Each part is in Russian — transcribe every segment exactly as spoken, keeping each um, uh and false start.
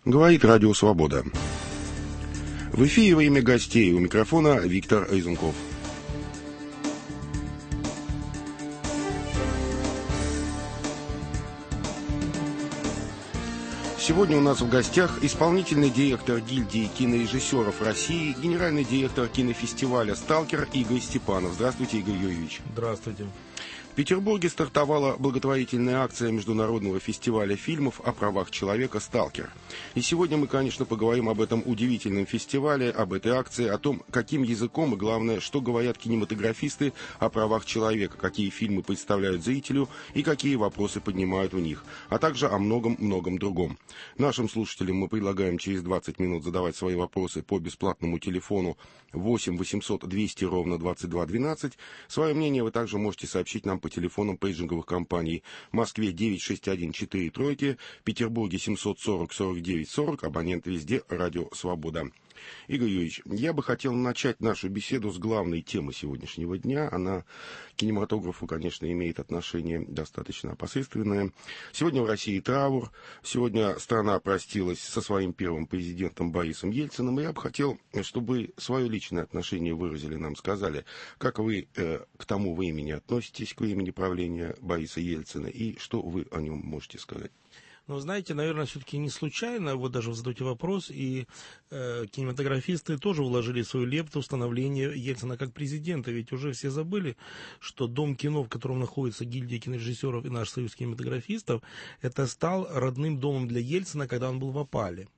Говорит Радио Свобода. В эфире время гостей. У микрофона Виктор Эйзенков. Сегодня у нас в гостях исполнительный директор гильдии кинорежиссеров России, генеральный директор кинофестиваля «Сталкер» Игорь Степанов. Здравствуйте, Игорь Юрьевич. Здравствуйте. В Петербурге стартовала благотворительная акция Международного фестиваля фильмов о правах человека «Сталкер». И сегодня мы, конечно, поговорим об этом удивительном фестивале, об этой акции, о том, каким языком и, главное, что говорят кинематографисты о правах человека, какие фильмы представляют зрителю и какие вопросы поднимают у них, а также о многом-многом другом. Нашим слушателям мы предлагаем через двадцать минут задавать свои вопросы по бесплатному телефону восемь восемьсот двести ровно двадцать два двенадцать. Свое мнение вы также можете сообщить нам по телефонам пейджинговых компаний: в Москве девять шесть один четыре тройки, в Петербурге семьсот сорок сорок девять сорок, абонент везде Радио Свобода. Игорь Юрьевич, я бы хотел начать нашу беседу с главной темы сегодняшнего дня. Она к кинематографу, конечно, имеет отношение достаточно опосредственное. Сегодня в России траур. Сегодня страна простилась со своим первым президентом Борисом Ельциным. И я бы хотел, чтобы свое личное отношение выразили, нам сказали, как вы э, к тому времени относитесь, к времени правления Бориса Ельцина, и что вы о нем можете сказать. Ну, знаете, наверное, все-таки не случайно, вот даже вы задаете вопрос, и э, кинематографисты тоже вложили свою лепту в становление Ельцина как президента, ведь уже все забыли, что Дом кино, в котором находится гильдия кинорежиссеров и наш союз кинематографистов, это стал родным домом для Ельцина, когда он был в опале,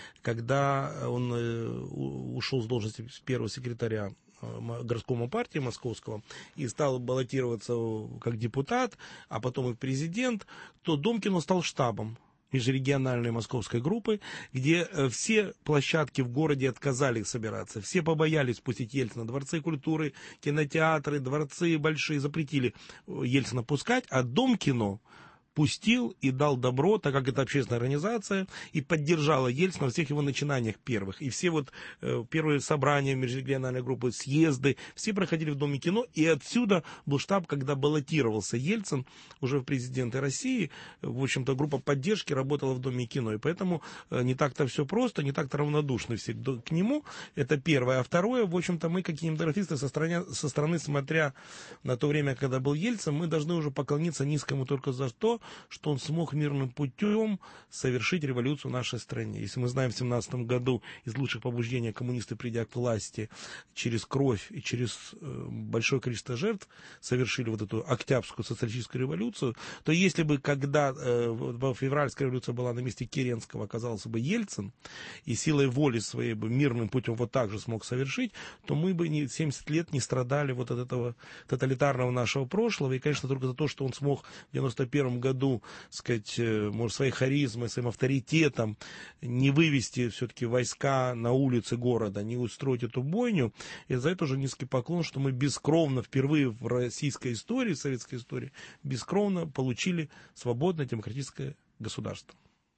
когда он э, ушел с должности первого секретаря городскому партии московского и стал баллотироваться как депутат, а потом и президент, то Дом кино стал штабом межрегиональной московской группы, где все площадки в городе отказались собираться. Все побоялись пустить Ельцина. Дворцы культуры, кинотеатры, дворцы большие запретили Ельцина пускать, а Дом кино пустил и дал добро, так как это общественная организация, и поддержала Ельцина во всех его начинаниях первых. И все вот э, первые собрания межрегиональной группы, съезды, все проходили в Доме кино, и отсюда был штаб, когда баллотировался Ельцин уже в президенты России. В общем-то, группа поддержки работала в Доме кино, и поэтому э, не так-то все просто, не так-то равнодушны все к нему. Это первое. А второе, в общем-то, мы, как кинематографисты, со стороны, со стороны, смотря на то время, когда был Ельцин, мы должны уже поклониться низкому только за то, что он смог мирным путем совершить революцию в нашей стране. Если мы знаем, в семнадцатом году из лучших побуждений коммунисты, придя к власти через кровь и через э, большое количество жертв, совершили вот эту Октябрьскую социалистическую революцию, то если бы, когда э, февральская революция была на месте Керенского, оказался бы Ельцин, и силой воли своей бы мирным путем вот так же смог совершить, то мы бы не, семьдесят лет не страдали вот от этого тоталитарного нашего прошлого. И, конечно, только за то, что он смог в девяносто первом году, сказать, может, своей харизмой, своим авторитетом не вывести все-таки войска на улицы города, не устроить эту бойню. И за это уже низкий поклон, что мы бескровно впервые в российской истории, в советской истории, бескровно получили свободное демократическое государство.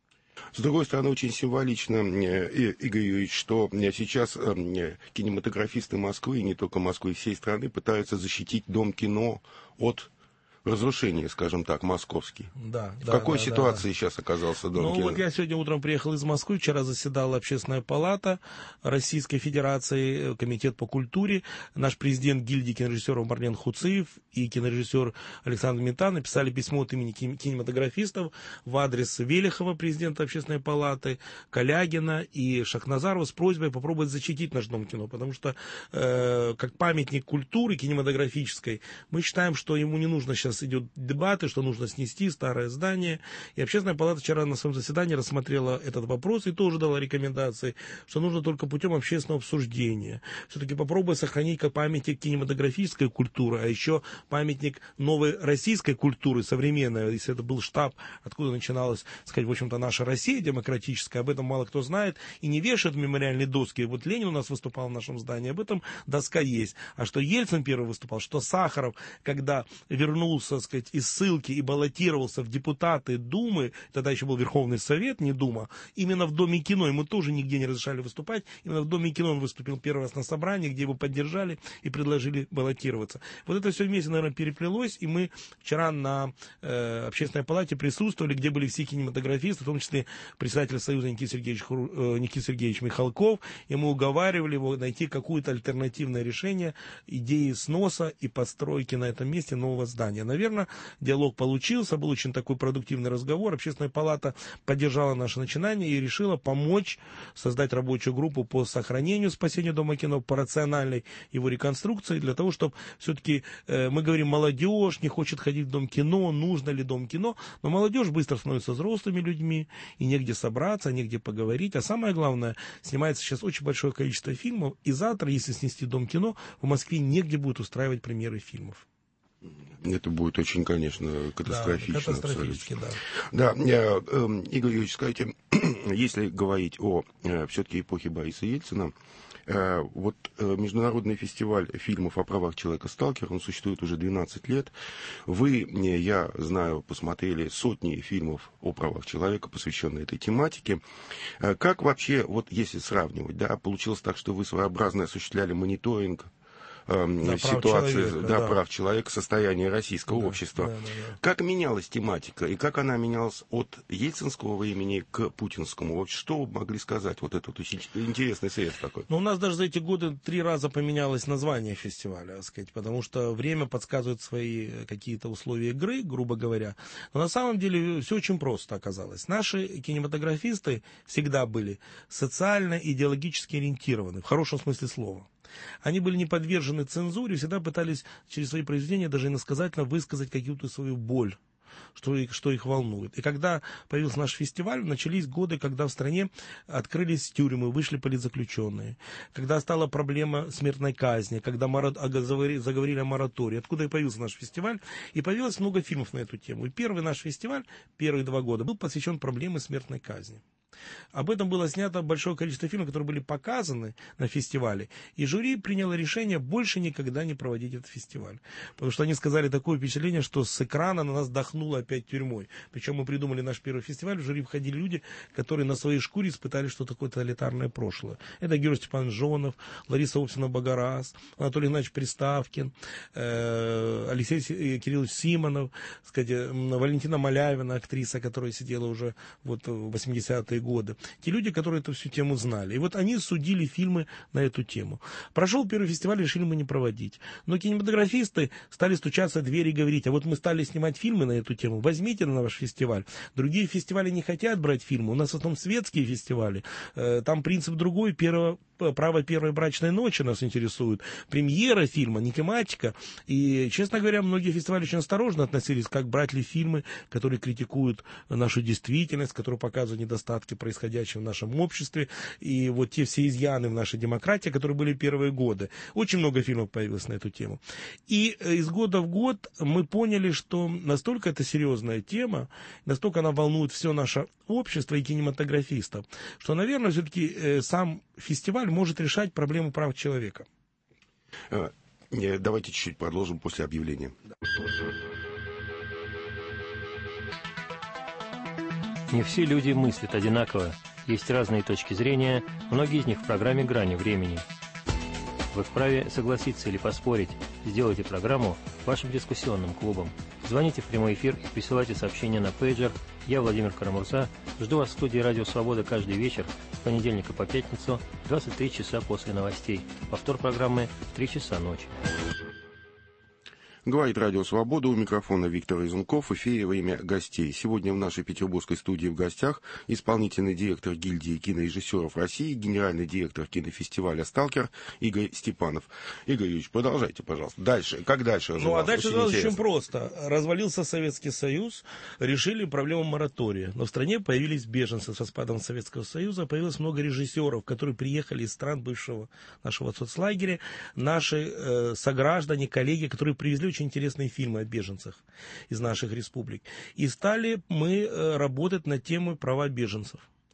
С другой стороны, очень символично, Игорь Юрьевич, что сейчас кинематографисты Москвы, и не только Москвы, всей страны пытаются защитить Дом кино от разрушение, скажем так, московский. Да, в да, какой да, ситуации да, да. сейчас оказался Дом Ну, кино? вот я сегодня утром приехал из Москвы, вчера заседала Общественная палата Российской Федерации, Комитет по культуре. Наш президент гильдии кинорежиссеров Марлен Хуциев и кинорежиссер Александр Метан написали письмо от имени кинематографистов в адрес Велихова, президента Общественной палаты, Калягина и Шахназарова с просьбой попробовать защитить наш Дом кино, потому что э, как памятник культуры кинематографической мы считаем, что ему не нужно сейчас идет дебаты, что нужно снести старое здание. И Общественная палата вчера на своем заседании рассмотрела этот вопрос и тоже дала рекомендации, что нужно только путем общественного обсуждения. Все-таки попробуй сохранить как памятник кинематографической культуры, а еще памятник новой российской культуры, современной. Если это был штаб, откуда начиналась, сказать, в общем-то, наша Россия демократическая, об этом мало кто знает, и не вешают мемориальные доски. Вот Ленин у нас выступал в нашем здании, об этом доска есть. А что Ельцин первый выступал, что Сахаров, когда вернулся вернулся, так сказать, из ссылки и баллотировался в депутаты Думы, тогда еще был Верховный Совет, не Дума, именно в Доме кино, ему тоже нигде не разрешали выступать, именно в Доме кино он выступил первый раз на собрании, где его поддержали и предложили баллотироваться. Вот это все вместе, наверное, переплелось, и мы вчера на э, Общественной палате присутствовали, где были все кинематографисты, в том числе председатель Союза Никита Сергеевич, э, Никита Сергеевич Михалков, и мы уговаривали его найти какое-то альтернативное решение идеи сноса и постройки на этом месте нового здания. Наверное, диалог получился, был очень такой продуктивный разговор. Общественная палата поддержала наше начинание и решила помочь создать рабочую группу по сохранению, спасению Дома кино, по рациональной его реконструкции, для того, чтобы все-таки, э, мы говорим, молодежь не хочет ходить в Дом кино, нужно ли Дом кино, но молодежь быстро становится взрослыми людьми, и негде собраться, негде поговорить, а самое главное, снимается сейчас очень большое количество фильмов, и завтра, если снести Дом кино, в Москве негде будет устраивать премьеры фильмов. Это будет очень, конечно, катастрофично. Да, катастрофически, да. Да, э, э, Игорь Юрьевич, скажите, если говорить о э, все-таки эпохе Бориса Ельцина, э, вот э, международный фестиваль фильмов о правах человека «Сталкер», он существует уже двенадцать лет. Вы, э, я знаю, посмотрели сотни фильмов о правах человека, посвященные этой тематике. Э, как вообще, вот если сравнивать, да, получилось так, что вы своеобразно осуществляли мониторинг Да, ситуации прав человека, да, да. прав человека, состояния российского да, общества. Да, да, да. Как менялась тематика и как она менялась от ельцинского времени к путинскому? Вот что вы могли сказать? Вот этот очень интересный срез такой. Ну, у нас даже за эти годы три раза поменялось название фестиваля, так сказать, потому что время подсказывает свои какие-то условия игры, грубо говоря. Но на самом деле все очень просто оказалось. Наши кинематографисты всегда были социально, идеологически ориентированы, в хорошем смысле слова. Они были не подвержены цензуре, всегда пытались через свои произведения даже иносказательно высказать какую-то свою боль, что их, что их волнует. И когда появился наш фестиваль, начались годы, когда в стране открылись тюрьмы, вышли политзаключенные, когда стала проблема смертной казни, когда мора... заговорили о моратории. Откуда и появился наш фестиваль, и появилось много фильмов на эту тему. И первый наш фестиваль, первые два года, был посвящен проблеме смертной казни. Об этом было снято большое количество фильмов, которые были показаны на фестивале. И жюри приняло решение больше никогда не проводить этот фестиваль. Потому что они сказали такое впечатление, что с экрана на нас дохнуло опять тюрьмой. Причем мы придумали наш первый фестиваль, в жюри входили люди, которые на своей шкуре испытали, что такое тоталитарное прошлое. Это Георгий Степанович Жонов, Лариса Овсина-Багарас, Анатолий Игнатьевич Приставкин, э, Алексей Кириллович Симонов, сказать, Валентина Малявина, актриса, которая сидела уже вот в восьмидесятые годы. годы. Те люди, которые эту всю тему знали. И вот они судили фильмы на эту тему. Прошел первый фестиваль, решили мы не проводить. Но кинематографисты стали стучаться в двери и говорить, а вот мы стали снимать фильмы на эту тему, возьмите на ваш фестиваль. Другие фестивали не хотят брать фильмы, у нас в основном светские фестивали. Там принцип другой, первого право первой брачной ночи нас интересует, премьера фильма, не тематика. И, честно говоря, многие фестивали очень осторожно относились, как брать ли фильмы, которые критикуют нашу действительность, которые показывают недостатки происходящего в нашем обществе, и вот те все изъяны в нашей демократии, которые были первые годы. Очень много фильмов появилось на эту тему. И из года в год мы поняли, что настолько это серьезная тема, настолько она волнует все наше общество и кинематографистов, что, наверное, все-таки сам фестиваль может решать проблему прав человека. Давайте чуть-чуть продолжим после объявления. Не все люди мыслят одинаково. Есть разные точки зрения, многие из них в программе «Грани времени». Вы вправе согласиться или поспорить. Сделайте программу вашим дискуссионным клубом. Звоните в прямой эфир и присылайте сообщения на пейджер. Я, Владимир Карамурза, жду вас в студии «Радио Свобода» каждый вечер с понедельника по пятницу в двадцать три часа после новостей. Повтор программы в три часа ночи. Говорит Радио Свобода, у микрофона Виктор Изунков, в эфире «Время гостей». Сегодня в нашей петербургской студии в гостях исполнительный директор гильдии кинорежиссеров России, генеральный директор кинофестиваля «Сталкер» Игорь Степанов. Игорь Юрьевич, продолжайте, пожалуйста. Дальше, как дальше? Ну, а дальше очень, очень просто. Развалился Советский Союз, решили проблему моратория. Но в стране появились беженцы с распадом Советского Союза, появилось много режиссеров, которые приехали из стран бывшего нашего соцлагеря, наши э, сограждане, коллеги, которые привезли очень интересные фильмы о беженцах из наших республик. И стали мы работать на тему права беженцев.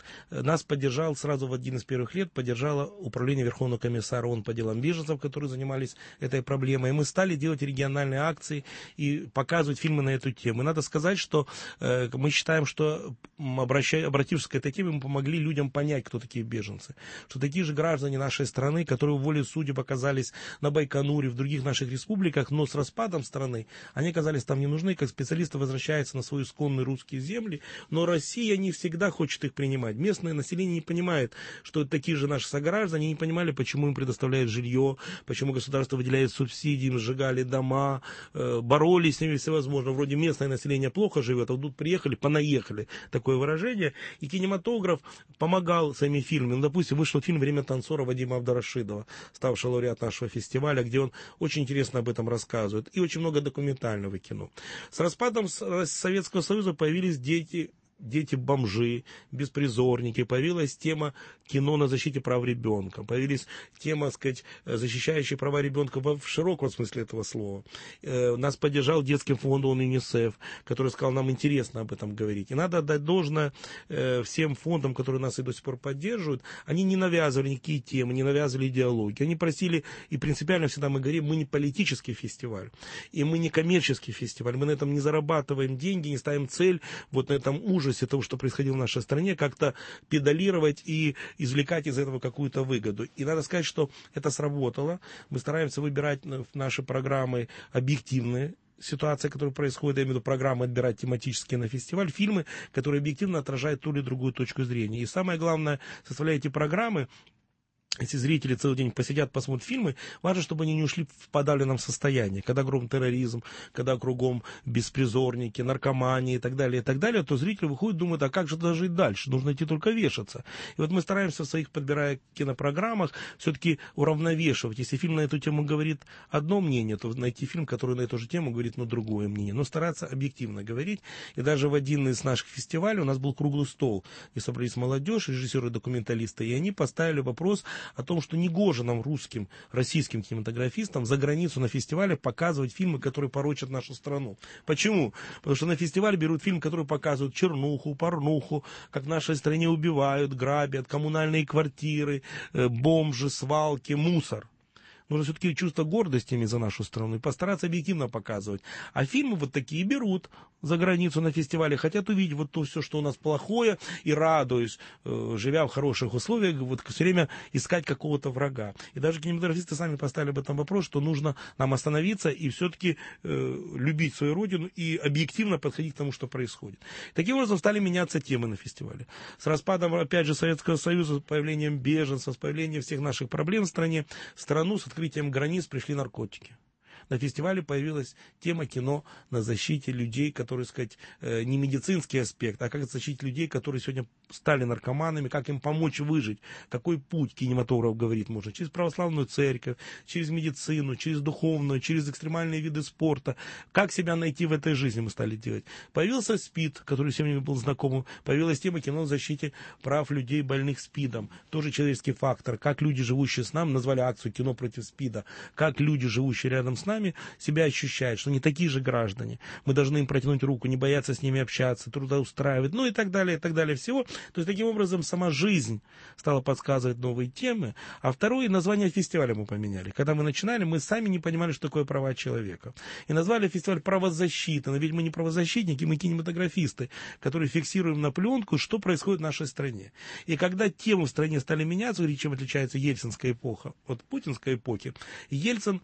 Нас поддержал сразу в один из первых лет, поддержало Управление Верховного комиссара ООН по делам беженцев, которые занимались этой проблемой. И мы стали делать региональные акции и показывать фильмы на эту тему. И надо сказать, что э, мы считаем, что обращая, обратившись к этой теме, мы помогли людям понять, кто такие беженцы. Что такие же граждане нашей страны, которые в воле судеб оказались на Байконуре, в других наших республиках, но с распадом страны, они оказались там не нужны, как специалисты возвращаются на свои исконные русские земли, но Россия не всегда хочет их принимать. Местное население не понимает, что это такие же наши сограждане, не понимали, почему им предоставляют жилье, почему государство выделяет субсидии, им сжигали дома, э, боролись с ними всевозможно. Вроде местное население плохо живет, а тут приехали, понаехали. Такое выражение. И кинематограф помогал своими фильмами. Ну, допустим, вышел фильм «Время танцора» Вадима Абдрашидова, ставший лауреат нашего фестиваля, где он очень интересно об этом рассказывает. И очень много документального кино. С распадом Советского Союза появились дети, дети-бомжи, беспризорники, появилась тема кино на защите прав ребенка, появилась тема, так сказать, защищающая права ребенка в широком смысле этого слова. Нас поддержал детский фонд ООН ЮНИСЕФ, который сказал, нам интересно об этом говорить. И надо отдать должное всем фондам, которые нас и до сих пор поддерживают. Они не навязывали никакие темы, не навязывали идеологии. Они просили, и принципиально всегда мы говорим, мы не политический фестиваль, и мы не коммерческий фестиваль, мы на этом не зарабатываем деньги, не ставим цель вот на этом ужасе того, что происходило в нашей стране, как-то педалировать и извлекать из этого какую-то выгоду. И надо сказать, что это сработало. Мы стараемся выбирать в наши программы объективные ситуации, которые происходят, я имею в виду программы, отбирать тематические на фестиваль, фильмы, которые объективно отражают ту или другую точку зрения. И самое главное, составляя эти программы, если зрители целый день посидят, посмотрят фильмы, важно, чтобы они не ушли в подавленном состоянии. Когда кругом терроризм, когда кругом беспризорники, наркомания и так далее, и так далее, то зритель выходит и думает, а как же тогда жить дальше? Нужно идти только вешаться. И вот мы стараемся в своих, подбирая кинопрограммах, все-таки уравновешивать. Если фильм на эту тему говорит одно мнение, то найти фильм, который на эту же тему говорит, ну, другое мнение. Но стараться объективно говорить. И даже в один из наших фестивалей у нас был круглый стол, где собрались молодежь, режиссеры, документалисты, и они поставили вопрос о том, что негоже нам, русским, российским кинематографистам, за границу на фестивале показывать фильмы, которые порочат нашу страну. Почему? Потому что на фестивале берут фильм, который показывают чернуху, порнуху, как в нашей стране убивают, грабят, коммунальные квартиры, бомжи, свалки, мусор. Нужно все-таки чувство гордости за нашу страну и постараться объективно показывать. А фильмы вот такие берут за границу на фестивале, хотят увидеть вот то все, что у нас плохое, и радуюсь, э, живя в хороших условиях, вот все время искать какого-то врага. И даже кинематографисты сами поставили об этом вопрос, что нужно нам остановиться и все-таки э, любить свою родину и объективно подходить к тому, что происходит. Таким образом стали меняться темы на фестивале. С распадом, опять же, Советского Союза, с появлением беженцев, с появлением всех наших проблем в стране, в страну с открытием границ пришли наркотики. На фестивале появилась тема кино на защите людей, которые, сказать, не медицинский аспект, а как защитить людей, которые сегодня стали наркоманами, как им помочь выжить, какой путь кинематограф говорит, можно через православную церковь, через медицину, через духовную, через экстремальные виды спорта, как себя найти в этой жизни мы стали делать. Появился СПИД, который всем мне был знакомым, появилась тема кино на защите прав людей, больных СПИДом, тоже человеческий фактор, как люди, живущие с нами, назвали акцию «Кино против СПИДа», как люди, живущие рядом с нами, себя ощущают, что они такие же граждане. Мы должны им протянуть руку, не бояться с ними общаться, трудоустраивать, ну и так далее, и так далее всего. То есть, таким образом, сама жизнь стала подсказывать новые темы. А второе, название фестиваля мы поменяли. Когда мы начинали, мы сами не понимали, что такое права человека. И назвали фестиваль «Правозащита». Но ведь мы не правозащитники, мы кинематографисты, которые фиксируем на пленку, что происходит в нашей стране. И когда темы в стране стали меняться, чем отличается ельцинская эпоха от путинской эпохи, Ельцин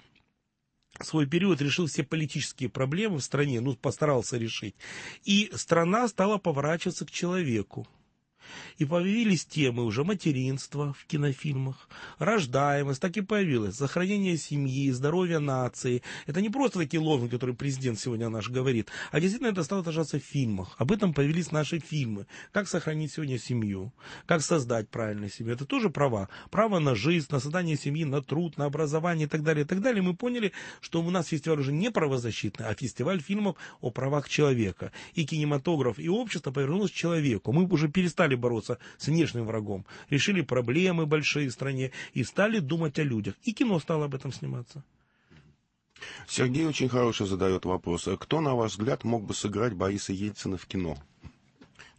в свой период решил все политические проблемы в стране, ну, постарался решить. И страна стала поворачиваться к человеку. И появились темы уже материнства в кинофильмах, рождаемость, так и появилось, сохранение семьи, здоровье нации. Это не просто такие лозунги, которые президент сегодня наш говорит, а действительно это стало отражаться в фильмах. Об этом появились наши фильмы. Как сохранить сегодня семью, как создать правильную семью. Это тоже права. Право на жизнь, на создание семьи, на труд, на образование и так далее, и так далее. Мы поняли, что у нас фестиваль уже не правозащитный, а фестиваль фильмов о правах человека. И кинематограф, и общество повернулось к человеку. Мы уже перестали бороться с внешним врагом, решили проблемы большие в стране и стали думать о людях. И кино стало об этом сниматься. Сергей очень хороший задает вопрос. Кто, на ваш взгляд, мог бы сыграть Бориса Ельцина в кино?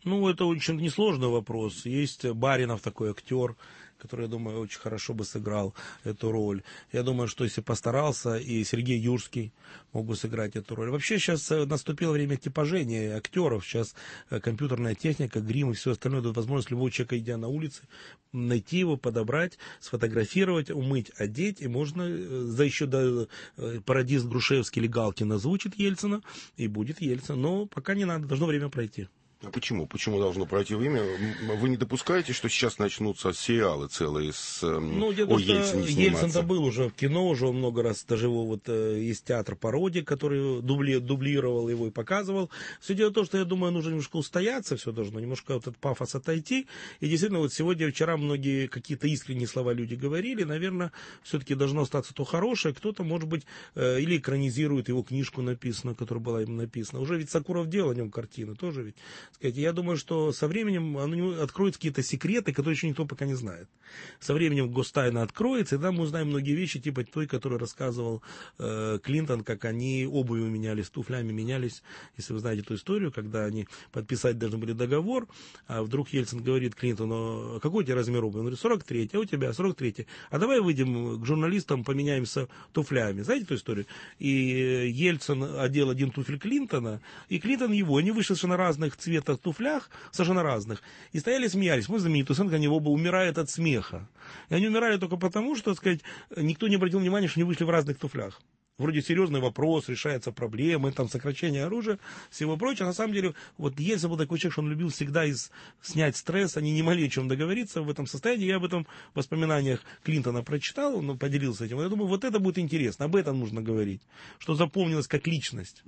Ну, это очень несложный вопрос. Есть Баринов, такой актер, который, я думаю, очень хорошо бы сыграл эту роль. Я думаю, что если постарался, и Сергей Юрский мог бы сыграть эту роль. Вообще сейчас наступило время типажения актеров. Сейчас компьютерная техника, грим и все остальное дает возможность любого человека, идя на улице, найти его, подобрать, сфотографировать, умыть, одеть. И можно за еще до пародист Грушевский или Галкин озвучит Ельцина, и будет Ельцин. Но пока не надо, должно время пройти. А почему? Почему должно пройти время? Вы не допускаете, что сейчас начнутся сериалы целые с ну, о Ельцине сниматься? Ельцин-то был уже в кино, уже он много раз, даже его вот есть театр пародии, который дубли, дублировал его и показывал. Все дело в том, что, я думаю, нужно немножко устояться, все должно немножко вот этот пафос отойти. И действительно, вот сегодня, вчера многие какие-то искренние слова люди говорили, наверное, все-таки должно остаться то хорошее. Кто-то, может быть, или экранизирует его книжку написанную, которая была им написана. Уже ведь Сакуров делал о нем картины, тоже ведь. Я думаю, что со временем откроются какие-то секреты, которые еще никто пока не знает. Со временем гостайна откроется, и тогда мы узнаем многие вещи, типа той, которую рассказывал э, Клинтон, как они обувью менялись, туфлями менялись. Если вы знаете эту историю, когда они подписать должны были договор, а вдруг Ельцин говорит Клинтону: какой у тебя размер обуви? Он говорит: сорок три, а у тебя сорок три. А давай выйдем к журналистам, поменяемся туфлями. Знаете эту историю? И Ельцин одел один туфель Клинтона, и Клинтон его. Они вышли совершенно разных цветов туфлях, совершенно разных, и стояли, смеялись. Мой знаменитый сын, они оба умирают от смеха. И они умирали только потому, что, так сказать, никто не обратил внимания, что они вышли в разных туфлях. Вроде серьезный вопрос, решается проблемы, там, сокращение оружия, всего прочего. На самом деле, вот Ельцин был такой человек, что он любил всегда из, снять стресс, они не могли о чем договориться в этом состоянии. Я об этом в воспоминаниях Клинтона прочитал, он поделился этим. Я думаю, вот это будет интересно, об этом нужно говорить, что запомнилось как личность.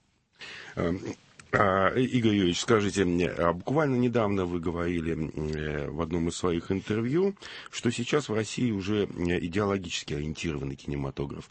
А, Игорь Юрьевич, скажите мне, а буквально недавно вы говорили в одном из своих интервью, что сейчас в России уже идеологически ориентированный кинематограф.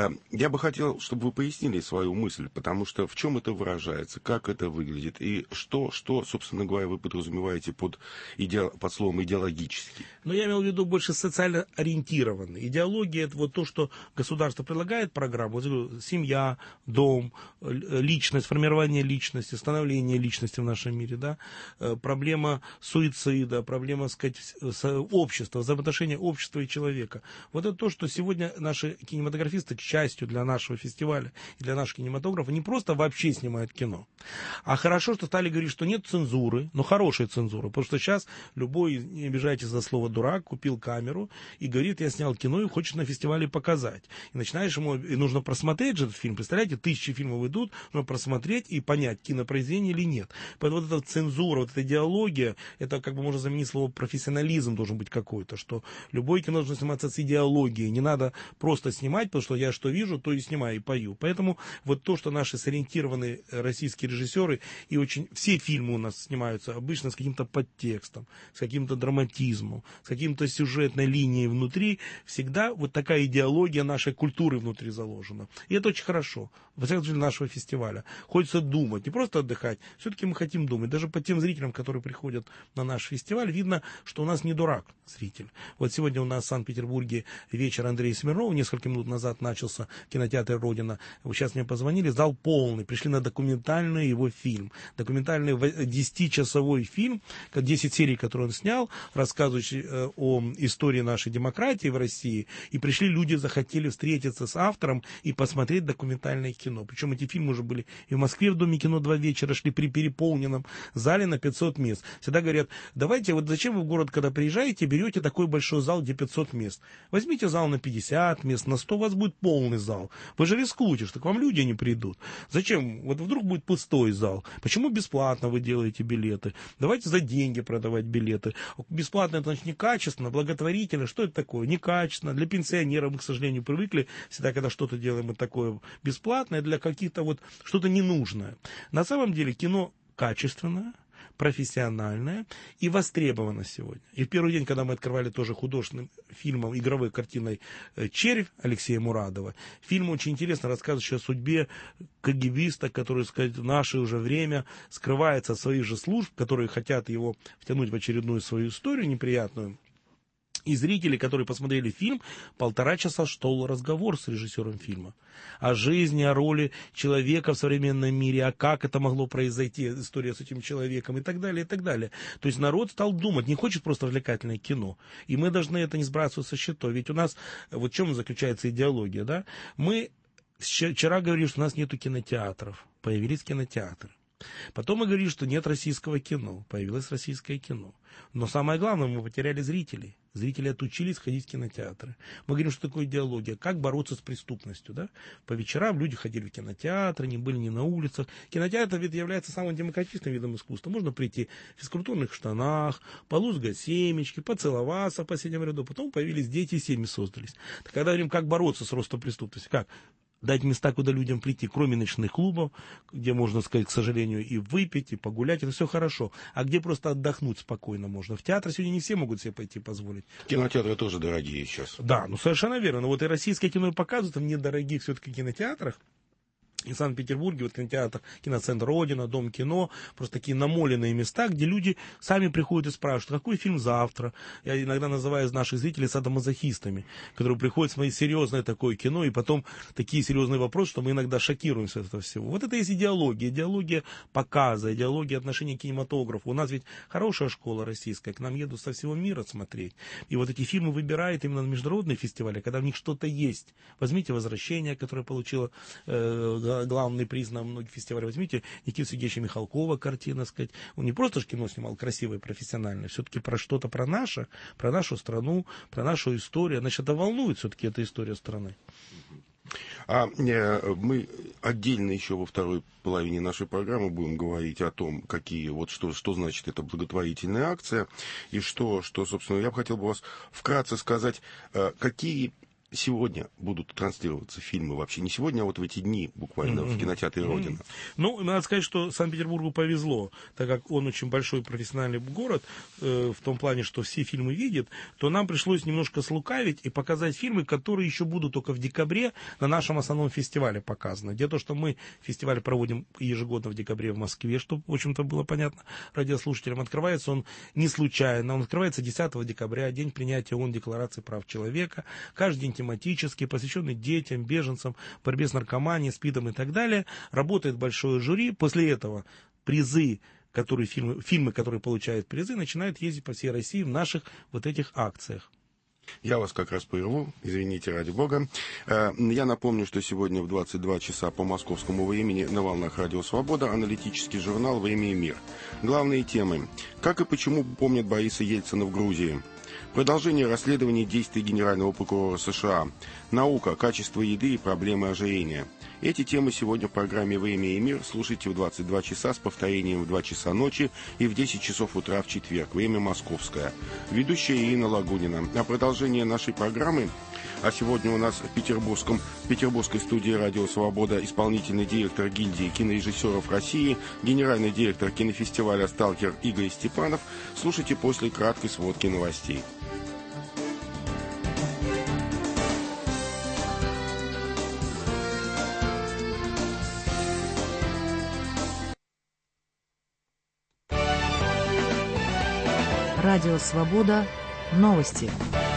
Я бы хотел, чтобы вы пояснили свою мысль, потому что в чем это выражается, как это выглядит, и что, что собственно говоря, вы подразумеваете под, иде... под словом идеологический? Ну, я имел в виду больше социально ориентированный. Идеология — это вот то, что государство предлагает программу. Вот, говорю, семья, дом, личность, формирование личности, становление личности в нашем мире, да, проблема суицида, проблема, так сказать, общества, взаимоотношения общества и человека. Вот это то, что сегодня наши кинематографисты, к счастью для нашего фестиваля и для нашего кинематографа, не просто вообще снимают кино, а хорошо, что стали говорить, что нет цензуры, но хорошей цензуры, потому что сейчас любой, не обижайтесь за слово дурак, купил камеру и говорит: я снял кино и хочет на фестивале показать. И начинаешь ему, и нужно просмотреть же этот фильм, представляете, тысячи фильмов идут, нужно просмотреть и понять, кинопроизведение или нет. Поэтому вот эта цензура, вот эта идеология, это как бы можно заменить слово профессионализм должен быть какой-то, что любой кино должен сниматься с идеологией, не надо просто снимать, потому что я что вижу, то и снимаю, и пою. Поэтому вот то, что наши сориентированные российские режиссеры, и очень все фильмы у нас снимаются обычно с каким-то подтекстом, с каким-то драматизмом, с каким-то сюжетной линией внутри, всегда вот такая идеология нашей культуры внутри заложена. И это очень хорошо, во всяком случае, нашего фестиваля. Хочется думать, не просто отдыхать, все-таки мы хотим думать. Даже по тем зрителям, которые приходят на наш фестиваль, видно, что у нас не дурак зритель. Вот сегодня у нас в Санкт-Петербурге вечер Андрея Смирнова, несколько минут назад начался в кинотеатре «Родина». Сейчас мне позвонили, зал полный, пришли на документальный его фильм. Документальный десятичасовой фильм, десять серий, которые он снял, рассказывающий о истории нашей демократии в России. И пришли люди, захотели встретиться с автором и посмотреть документальное кино. Причем эти фильмы уже были и в Москве в Доме кино два вечера, шли при переполненном зале на пятьсот мест. Всегда говорят: давайте, вот зачем вы в город, когда приезжаете, берете такой большой зал, где пятьсот мест? Возьмите зал на пятьдесят мест, на сто, у вас будет полный зал. Вы же рискуете, что к вам люди не придут. Зачем? Вот вдруг будет пустой зал. Почему бесплатно вы делаете билеты? Давайте за деньги продавать билеты. Бесплатно — это значит некачественно, благотворительно. Что это такое? Некачественно. Для пенсионеров мы, к сожалению, привыкли всегда, когда что-то делаем мы такое бесплатное, для каких-то вот что-то ненужное. На самом деле кино качественное, профессиональная и востребована сегодня. И в первый день, когда мы открывали тоже художественным фильмом, игровой картиной «Червь» Алексея Мурадова, фильм очень интересно рассказывающий о судьбе кагибиста, который, сказать, в наше уже время скрывается от своих же служб, которые хотят его втянуть в очередную свою историю неприятную. И зрители, которые посмотрели фильм, полтора часа шел разговор с режиссером фильма о жизни, о роли человека в современном мире, а как это могло произойти, история с этим человеком и так далее, и так далее. То есть народ стал думать, не хочет просто развлекательное кино. И мы должны это не сбрасывать со счетов. Ведь у нас, вот в чем заключается идеология, да? Мы вчера говорили, что у нас нету кинотеатров, появились кинотеатры. Потом мы говорили, что нет российского кино, появилось российское кино. Но самое главное, мы потеряли зрителей. Зрители отучились ходить в кинотеатры. Мы говорим, что такое идеология, как бороться с преступностью. Да? По вечерам люди ходили в кинотеатры, не были ни на улицах. Кинотеатр ведь является самым демократичным видом искусства. Можно прийти в физкультурных штанах, полузгать семечки, поцеловаться в последнем ряду. Потом появились дети, и семьи создались. Так когда говорим, как бороться с ростом преступности, как? Дать места, куда людям прийти, кроме ночных клубов, где можно, сказать, к сожалению, и выпить, и погулять, это все хорошо. А где просто отдохнуть спокойно можно. В театр сегодня не все могут себе пойти позволить. Кинотеатры тоже дорогие сейчас. Да, ну совершенно верно. Но вот и российское кино и показывают в недорогих все-таки кинотеатрах. И в Санкт-Петербурге, вот кинотеатр, киноцентр Родина, Дом кино, просто такие намоленные места, где люди сами приходят и спрашивают, какой фильм завтра. Я иногда называю наших зрителей садомазохистами, которые приходят смотреть серьезное такое кино, и потом такие серьезные вопросы, что мы иногда шокируемся от этого всего. Вот это есть идеология, идеология показа, идеология отношения к кинематографу. У нас ведь хорошая школа российская, к нам едут со всего мира смотреть. И вот эти фильмы выбирают именно на международные фестивали, когда в них что-то есть. Возьмите «Возвращение», которое получило э, главный приз на многих фестивалях. Возьмите Никиту Сергеевича Михалкова картина, сказать. Он не просто же кино снимал красивое, профессиональное, все-таки про что-то про наше, про нашу страну, про нашу историю. Значит, это волнует все-таки эта история страны. А э, мы отдельно еще во второй половине нашей программы будем говорить о том, какие, вот что, что значит эта благотворительная акция, и что, что, собственно, я бы хотел бы вас вкратце сказать, э, какие сегодня будут транслироваться фильмы вообще? Не сегодня, а вот в эти дни буквально mm-hmm. в кинотеатре «Родина». Mm-hmm. Ну, надо сказать, что Санкт-Петербургу повезло, так как он очень большой профессиональный город, э, в том плане, что все фильмы видит, то нам пришлось немножко слукавить и показать фильмы, которые еще будут только в декабре на нашем основном фестивале показаны. Дело в том, что мы фестиваль проводим ежегодно в декабре в Москве, чтобы, в общем-то, было понятно радиослушателям. Открывается он не случайно, он открывается десятого декабря, день принятия ООН Декларации прав человека. Каждый день тематический, посвященный детям, беженцам, борьбе с наркоманией, СПИДом и так далее. Работает большое жюри. После этого призы, которые фильмы, фильмы, которые получают призы, начинают ездить по всей России в наших вот этих акциях. Я вас как раз прерву, извините, ради бога. Я напомню, что сегодня в двадцать два часа по московскому времени на волнах Радио Свобода аналитический журнал «Время и мир». Главные темы. Как и почему помнят Бориса Ельцина в Грузии? Продолжение расследования действий генерального прокурора США. Наука, качество еды и проблемы ожирения. Эти темы сегодня в программе «Время и мир» слушайте в двадцать два часа с повторением в два часа ночи и в десять часов утра в четверг. Время московское. Ведущая Ирина Лагунина. А продолжение нашей программы... А сегодня у нас в, Петербургском, в петербургской студии «Радио Свобода» исполнительный директор гильдии кинорежиссеров России, генеральный директор кинофестиваля «Сталкер» Игорь Степанов. Слушайте после краткой сводки новостей. Радио Свобода. Новости.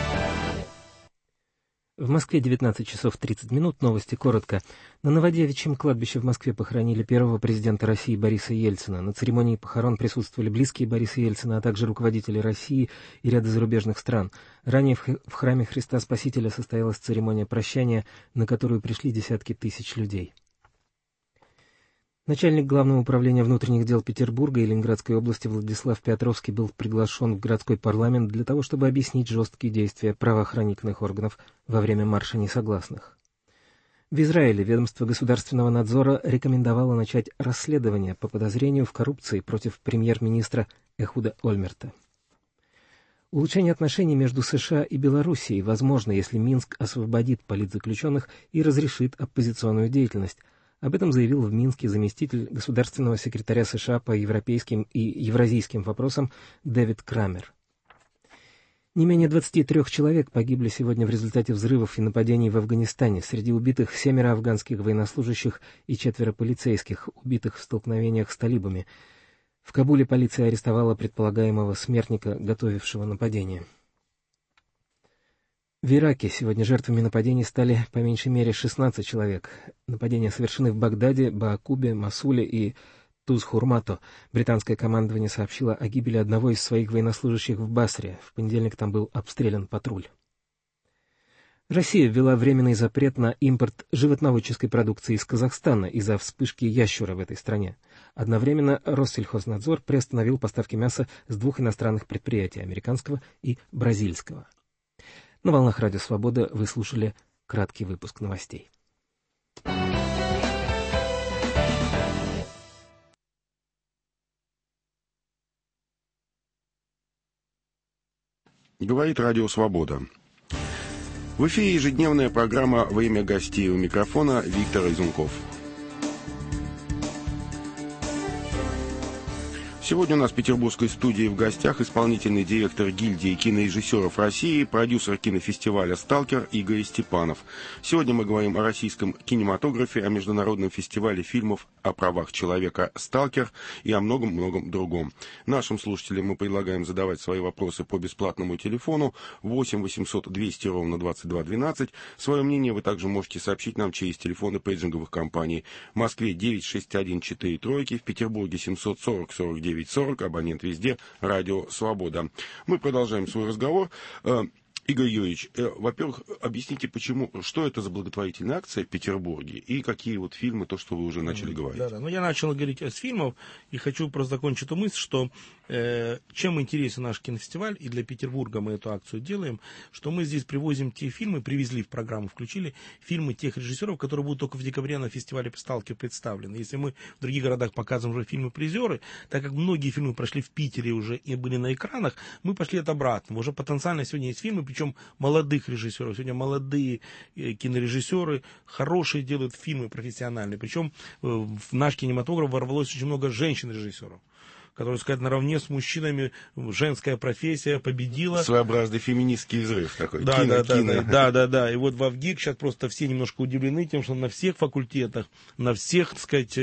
В Москве девятнадцать часов тридцать минут. Новости коротко. На Новодевичьем кладбище в Москве похоронили первого президента России Бориса Ельцина. На церемонии похорон присутствовали близкие Бориса Ельцина, а также руководители России и ряда зарубежных стран. Ранее в храме Христа Спасителя состоялась церемония прощания, на которую пришли десятки тысяч людей. Начальник Главного управления внутренних дел Петербурга и Ленинградской области Владислав Петровский был приглашен в городской парламент для того, чтобы объяснить жесткие действия правоохранительных органов во время марша несогласных. В Израиле ведомство государственного надзора рекомендовало начать расследование по подозрению в коррупции против премьер-министра Эхуда Ольмерта. Улучшение отношений между США и Белоруссией возможно, если Минск освободит политзаключенных и разрешит оппозиционную деятельность. Об этом заявил в Минске заместитель государственного секретаря США по европейским и евразийским вопросам Дэвид Крамер. Не менее двадцати трёх человек погибли сегодня в результате взрывов и нападений в Афганистане. Среди убитых семеро афганских военнослужащих и четверо полицейских, убитых в столкновениях с талибами. В Кабуле полиция арестовала предполагаемого смертника, готовившего нападение. В Ираке сегодня жертвами нападений стали по меньшей мере шестнадцать человек. Нападения совершены в Багдаде, Баакубе, Мосуле и Туз-Хурмато. Британское командование сообщило о гибели одного из своих военнослужащих в Басре. В понедельник там был обстрелян патруль. Россия ввела временный запрет на импорт животноводческой продукции из Казахстана из-за вспышки ящура в этой стране. Одновременно Россельхознадзор приостановил поставки мяса с двух иностранных предприятий, американского и бразильского. На волнах Радио Свобода вы слушали краткий выпуск новостей. Говорит Радио Свобода. В эфире ежедневная программа «Время гостей». У микрофона Виктор Изунков. Сегодня у нас в петербургской студии в гостях исполнительный директор гильдии кинорежиссеров России, продюсер кинофестиваля «Сталкер» Игорь Степанов. Сегодня мы говорим о российском кинематографе, о международном фестивале фильмов о правах человека «Сталкер» и о многом-многом другом. Нашим слушателям мы предлагаем задавать свои вопросы по бесплатному телефону восемь восемьсот двести ровно двадцать два двенадцать. Свое мнение вы также можете сообщить нам через телефоны пейджинговых компаний. В Москве девять шесть один четыре тройки, в Петербурге семьсот сорок сорок девять сорок, абонент везде, Радио Свобода. Мы продолжаем свой разговор. Игорь Юрьевич, э, во-первых, объясните, почему, что это за благотворительная акция в Петербурге и какие вот фильмы, то, что вы уже начали говорить. Да, да. Ну, я начал говорить с фильмов и хочу просто закончить эту мысль, что э, чем интересен наш кинофестиваль, и для Петербурга мы эту акцию делаем, что мы здесь привозим те фильмы, привезли в программу, включили фильмы тех режиссеров, которые будут только в декабре на фестивале «Сталкер» представлены. Если мы в других городах показываем уже фильмы-призеры, так как многие фильмы прошли в Питере уже и были на экранах, мы пошли от обратного. Уже потенциально сегодня есть фильмы, причем молодых режиссеров. Сегодня молодые кинорежиссеры хорошие делают фильмы профессиональные. Причем в наш кинематограф ворвалось очень много женщин-режиссеров, которые, сказать, наравне с мужчинами женская профессия победила. Своеобразный феминистский взрыв такой. Да, кино, да, да, кино. да, да, да, да. И вот в ВГИК сейчас просто все немножко удивлены тем, что на всех факультетах, на всех, так сказать,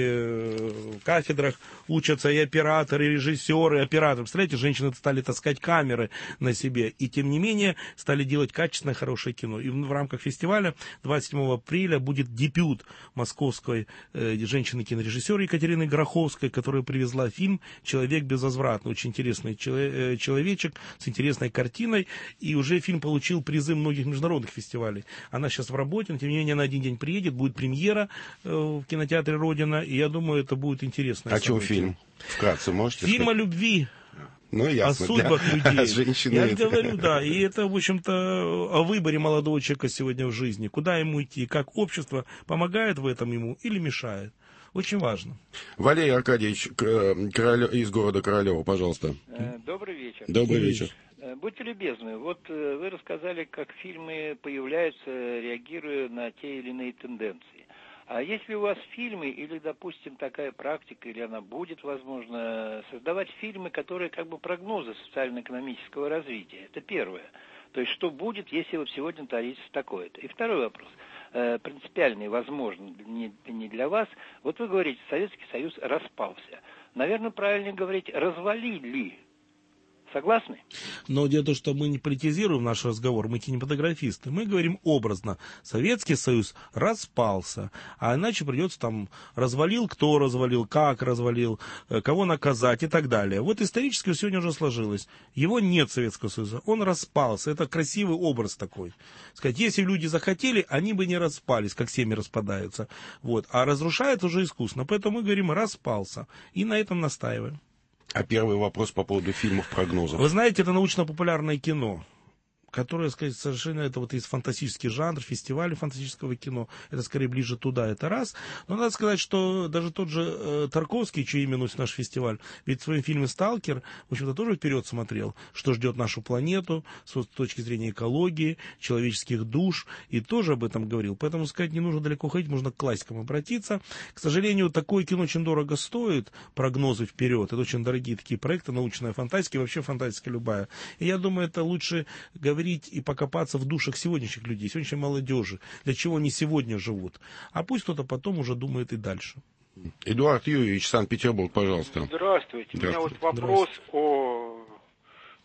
кафедрах учатся и операторы, и режиссеры, и операторы. Представляете, женщины стали таскать камеры на себе, и тем не менее стали делать качественное, хорошее кино. И в рамках фестиваля двадцать седьмого апреля будет дебют московской э, женщины-кинорежиссера Екатерины Гороховской, которая привезла фильм «Человек безвозвратный». Очень интересный человечек с интересной картиной. И уже фильм получил призы многих международных фестивалей. Она сейчас в работе, но тем не менее на один день приедет, будет премьера э, в кинотеатре «Родина». И я думаю, это будет интересно. О чем фильм? Вкратце можете Фильм сказать? о любви. Ну, ясно, о судьбах для... людей. Женщины Я это... говорю, да. И это, в общем-то, о выборе молодого человека сегодня в жизни. Куда ему идти, как общество помогает в этом ему или мешает. Очень важно. Валерий Аркадьевич Королев, из города Королева, пожалуйста. Добрый вечер. Добрый вечер. Будьте любезны, вот вы рассказали, как фильмы появляются, реагируя на те или иные тенденции. А если у вас фильмы, или, допустим, такая практика, или она будет, возможно, создавать фильмы, которые как бы прогнозы социально-экономического развития? Это первое. То есть, что будет, если вот сегодня творится такое-то? И второй вопрос. Принципиальный, возможно, не, не для вас. Вот вы говорите, Советский Союз распался. Наверное, правильно говорить, развалили. Согласны? Но дело в том, что мы не политизируем наш разговор, мы кинематографисты. Мы говорим образно. Советский Союз распался, а иначе придется там развалил, кто развалил, как развалил, кого наказать и так далее. Вот исторически сегодня уже сложилось. Его нет, Советского Союза, он распался. Это красивый образ такой. Сказать, если люди захотели, они бы не распались, как семьи распадаются. Вот. А разрушает уже искусственно. Поэтому мы говорим распался. И на этом настаиваем. А первый вопрос по поводу фильмов-прогнозов. Вы знаете, это научно-популярное кино, которое, сказать, совершенно это вот есть фантастический жанр, фестиваль фантастического кино. Это скорее ближе туда, это раз. Но надо сказать, что даже тот же э, Тарковский, чье имя носит наш фестиваль, ведь в своем фильме «Сталкер», в общем-то, тоже вперед смотрел, что ждет нашу планету с точки зрения экологии, человеческих душ, и тоже об этом говорил. Поэтому, сказать, не нужно далеко ходить, можно к классикам обратиться. К сожалению, такое кино очень дорого стоит, прогнозы вперед. Это очень дорогие такие проекты, научная фантастика, и вообще фантастика любая. И я думаю, это лучше говорить и покопаться в душах сегодняшних людей, сегодняшней молодежи, для чего они сегодня живут. А пусть кто-то потом уже думает и дальше. Эдуард Юрьевич, Санкт-Петербург, пожалуйста. Здравствуйте. У меня вот вопрос о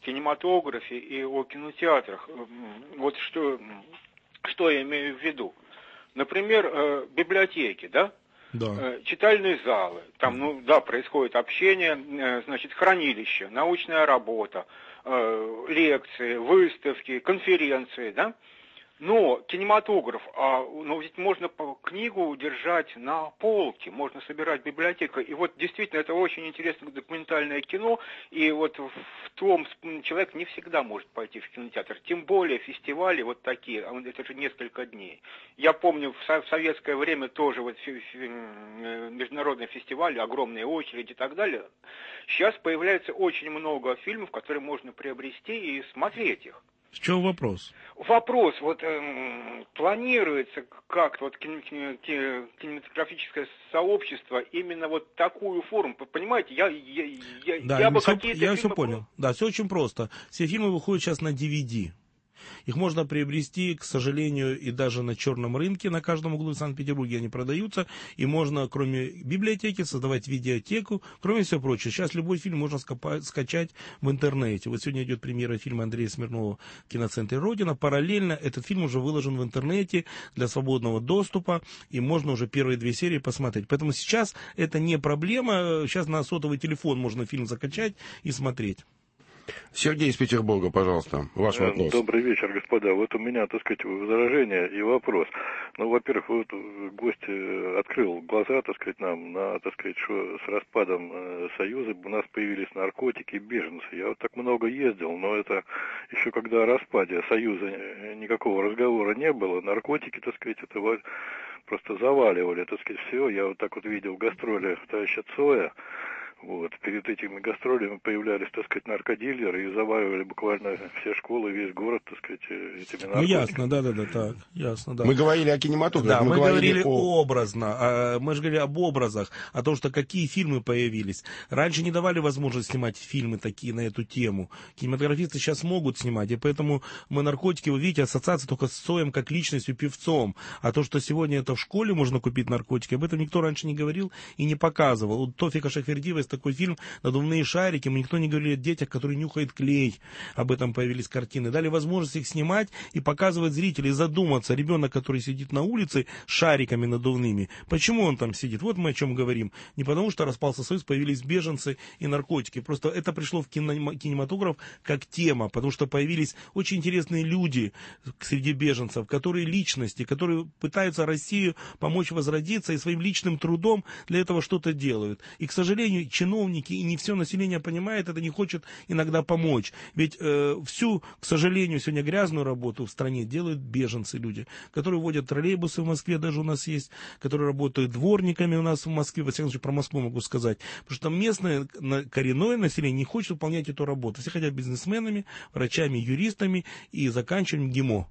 кинематографе и о кинотеатрах. Вот что, что я имею в виду. Например, библиотеки, да? Да. Читальные залы, там, ну, да, происходит общение, значит, хранилище, научная работа, лекции, выставки, конференции, да? Но кинематограф, а, ну ведь можно книгу держать на полке, можно собирать библиотеку. И вот действительно это очень интересное документальное кино. И вот в том человек не всегда может пойти в кинотеатр. Тем более фестивали вот такие, это же несколько дней. Я помню в советское время тоже вот международные фестивали, огромные очереди и так далее. Сейчас появляется очень много фильмов, которые можно приобрести и смотреть их. В чем вопрос? Вопрос, вот э, планируется как-то вот кинематографическое сообщество именно вот такую форму, понимаете, я, я, я, да, я бы все, какие-то я фильмы... все понял, да, все очень просто, все фильмы выходят сейчас на ди ви ди. Их можно приобрести, к сожалению, и даже на черном рынке, на каждом углу в Санкт-Петербурге они продаются, и можно, кроме библиотеки, создавать видеотеку, кроме всего прочего. Сейчас любой фильм можно скачать в интернете. Вот сегодня идет премьера фильма Андрея Смирнова в киноцентре «Родина». Параллельно этот фильм уже выложен в интернете для свободного доступа, и можно уже первые две серии посмотреть. Поэтому сейчас это не проблема. Сейчас на сотовый телефон можно фильм закачать и смотреть. Сергей из Петербурга, пожалуйста, ваш вопрос. Добрый вечер, господа. Вот у меня, так сказать, возражение и вопрос. Ну, во-первых, вот гость открыл глаза, так сказать, нам на, так сказать, что с распадом э, Союза у нас появились наркотики, беженцы. Я вот так много ездил, но это еще когда о распаде Союза никакого разговора не было. Наркотики, так сказать, это вот просто заваливали, так сказать, все. Я вот так вот видел гастроли товарища Цоя. Вот. Перед этими гастролями появлялись, так сказать, наркодилеры и заваливали буквально все школы, весь город, так сказать, этими наркотиками. Ну, ясно, да-да-да, так, ясно, да. Мы говорили о кинематографе. Да, мы, мы говорили, говорили о... образно, а, мы же говорили об образах, о том, что какие фильмы появились. Раньше не давали возможность снимать фильмы такие на эту тему. Кинематографисты сейчас могут снимать, и поэтому мы наркотики, вы видите, ассоциация только с Цоем как личностью, певцом. А то, что сегодня это в школе можно купить наркотики, об этом никто раньше не говорил и не показывал. У Тофика Шахвердиева есть такой фильм «Надувные шарики», мы никто не говорили о детях, которые нюхают клей. Об этом появились картины. Дали возможность их снимать и показывать зрителей, задуматься. Ребенок, который сидит на улице с шариками надувными, почему он там сидит? Вот мы о чем говорим. Не потому, что распался Союз, появились беженцы и наркотики. Просто это пришло в кинематограф как тема, потому что появились очень интересные люди среди беженцев, которые личности, которые пытаются Россию помочь возродиться и своим личным трудом для этого что-то делают. И, к сожалению, чиновники и не все население понимает это, не хочет иногда помочь. Ведь э, всю, к сожалению, сегодня грязную работу в стране делают беженцы, люди, которые водят троллейбусы в Москве, даже у нас есть, которые работают дворниками у нас в Москве, во всяком случае, про Москву могу сказать. Потому что местное коренное население не хочет выполнять эту работу. Все хотят бизнесменами, врачами, юристами и заканчиваем ГИМО.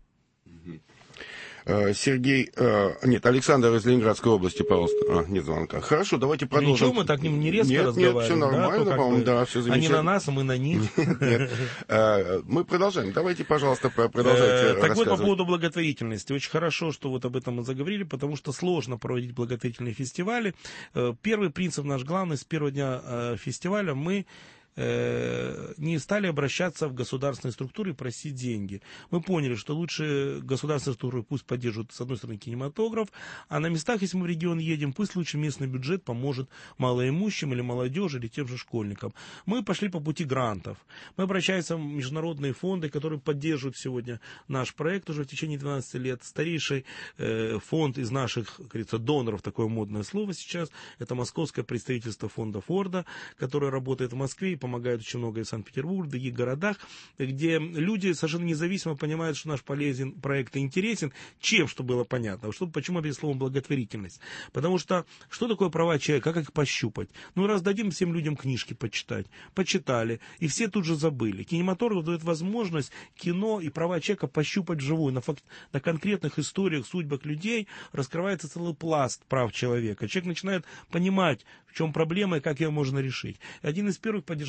Сергей, э, нет, Александр из Ленинградской области, пожалуйста. А, нет звонка. Хорошо, давайте продолжим. Ничего, мы так не резко нет, разговариваем. Нет, все нормально, да, по-моему, да, все замечательно. Они на нас, а мы на них. Нет, мы продолжаем. Давайте, пожалуйста, продолжайте Так вот, по поводу благотворительности. Очень хорошо, что вот об этом мы заговорили, потому что сложно проводить благотворительные фестивали. Первый принцип наш главный, с первого дня фестиваля мы не стали обращаться в государственные структуры и просить деньги. Мы поняли, что лучше государственные структуры пусть поддерживают, с одной стороны, кинематограф, а на местах, если мы в регион едем, пусть лучше местный бюджет поможет малоимущим или молодежи, или тем же школьникам. Мы пошли по пути грантов. Мы обращаемся в международные фонды, которые поддерживают сегодня наш проект уже в течение двенадцати лет. Старейший э, фонд из наших, как говорится, доноров, такое модное слово сейчас, это московское представительство фонда Форда, которое работает в Москве и помогают очень много и в Санкт-Петербурге, в других городах, где люди совершенно независимо понимают, что наш полезен проект и интересен, чем, что было понятно. Что, почему опять словом благотворительность? Потому что что такое права человека, как их пощупать? Ну, раз дадим всем людям книжки почитать, почитали, и все тут же забыли. Кинематограф дает возможность кино и права человека пощупать вживую, на, факт, на конкретных историях, судьбах людей раскрывается целый пласт прав человека. Человек начинает понимать, в чем проблема и как ее можно решить. Один из первых поддержал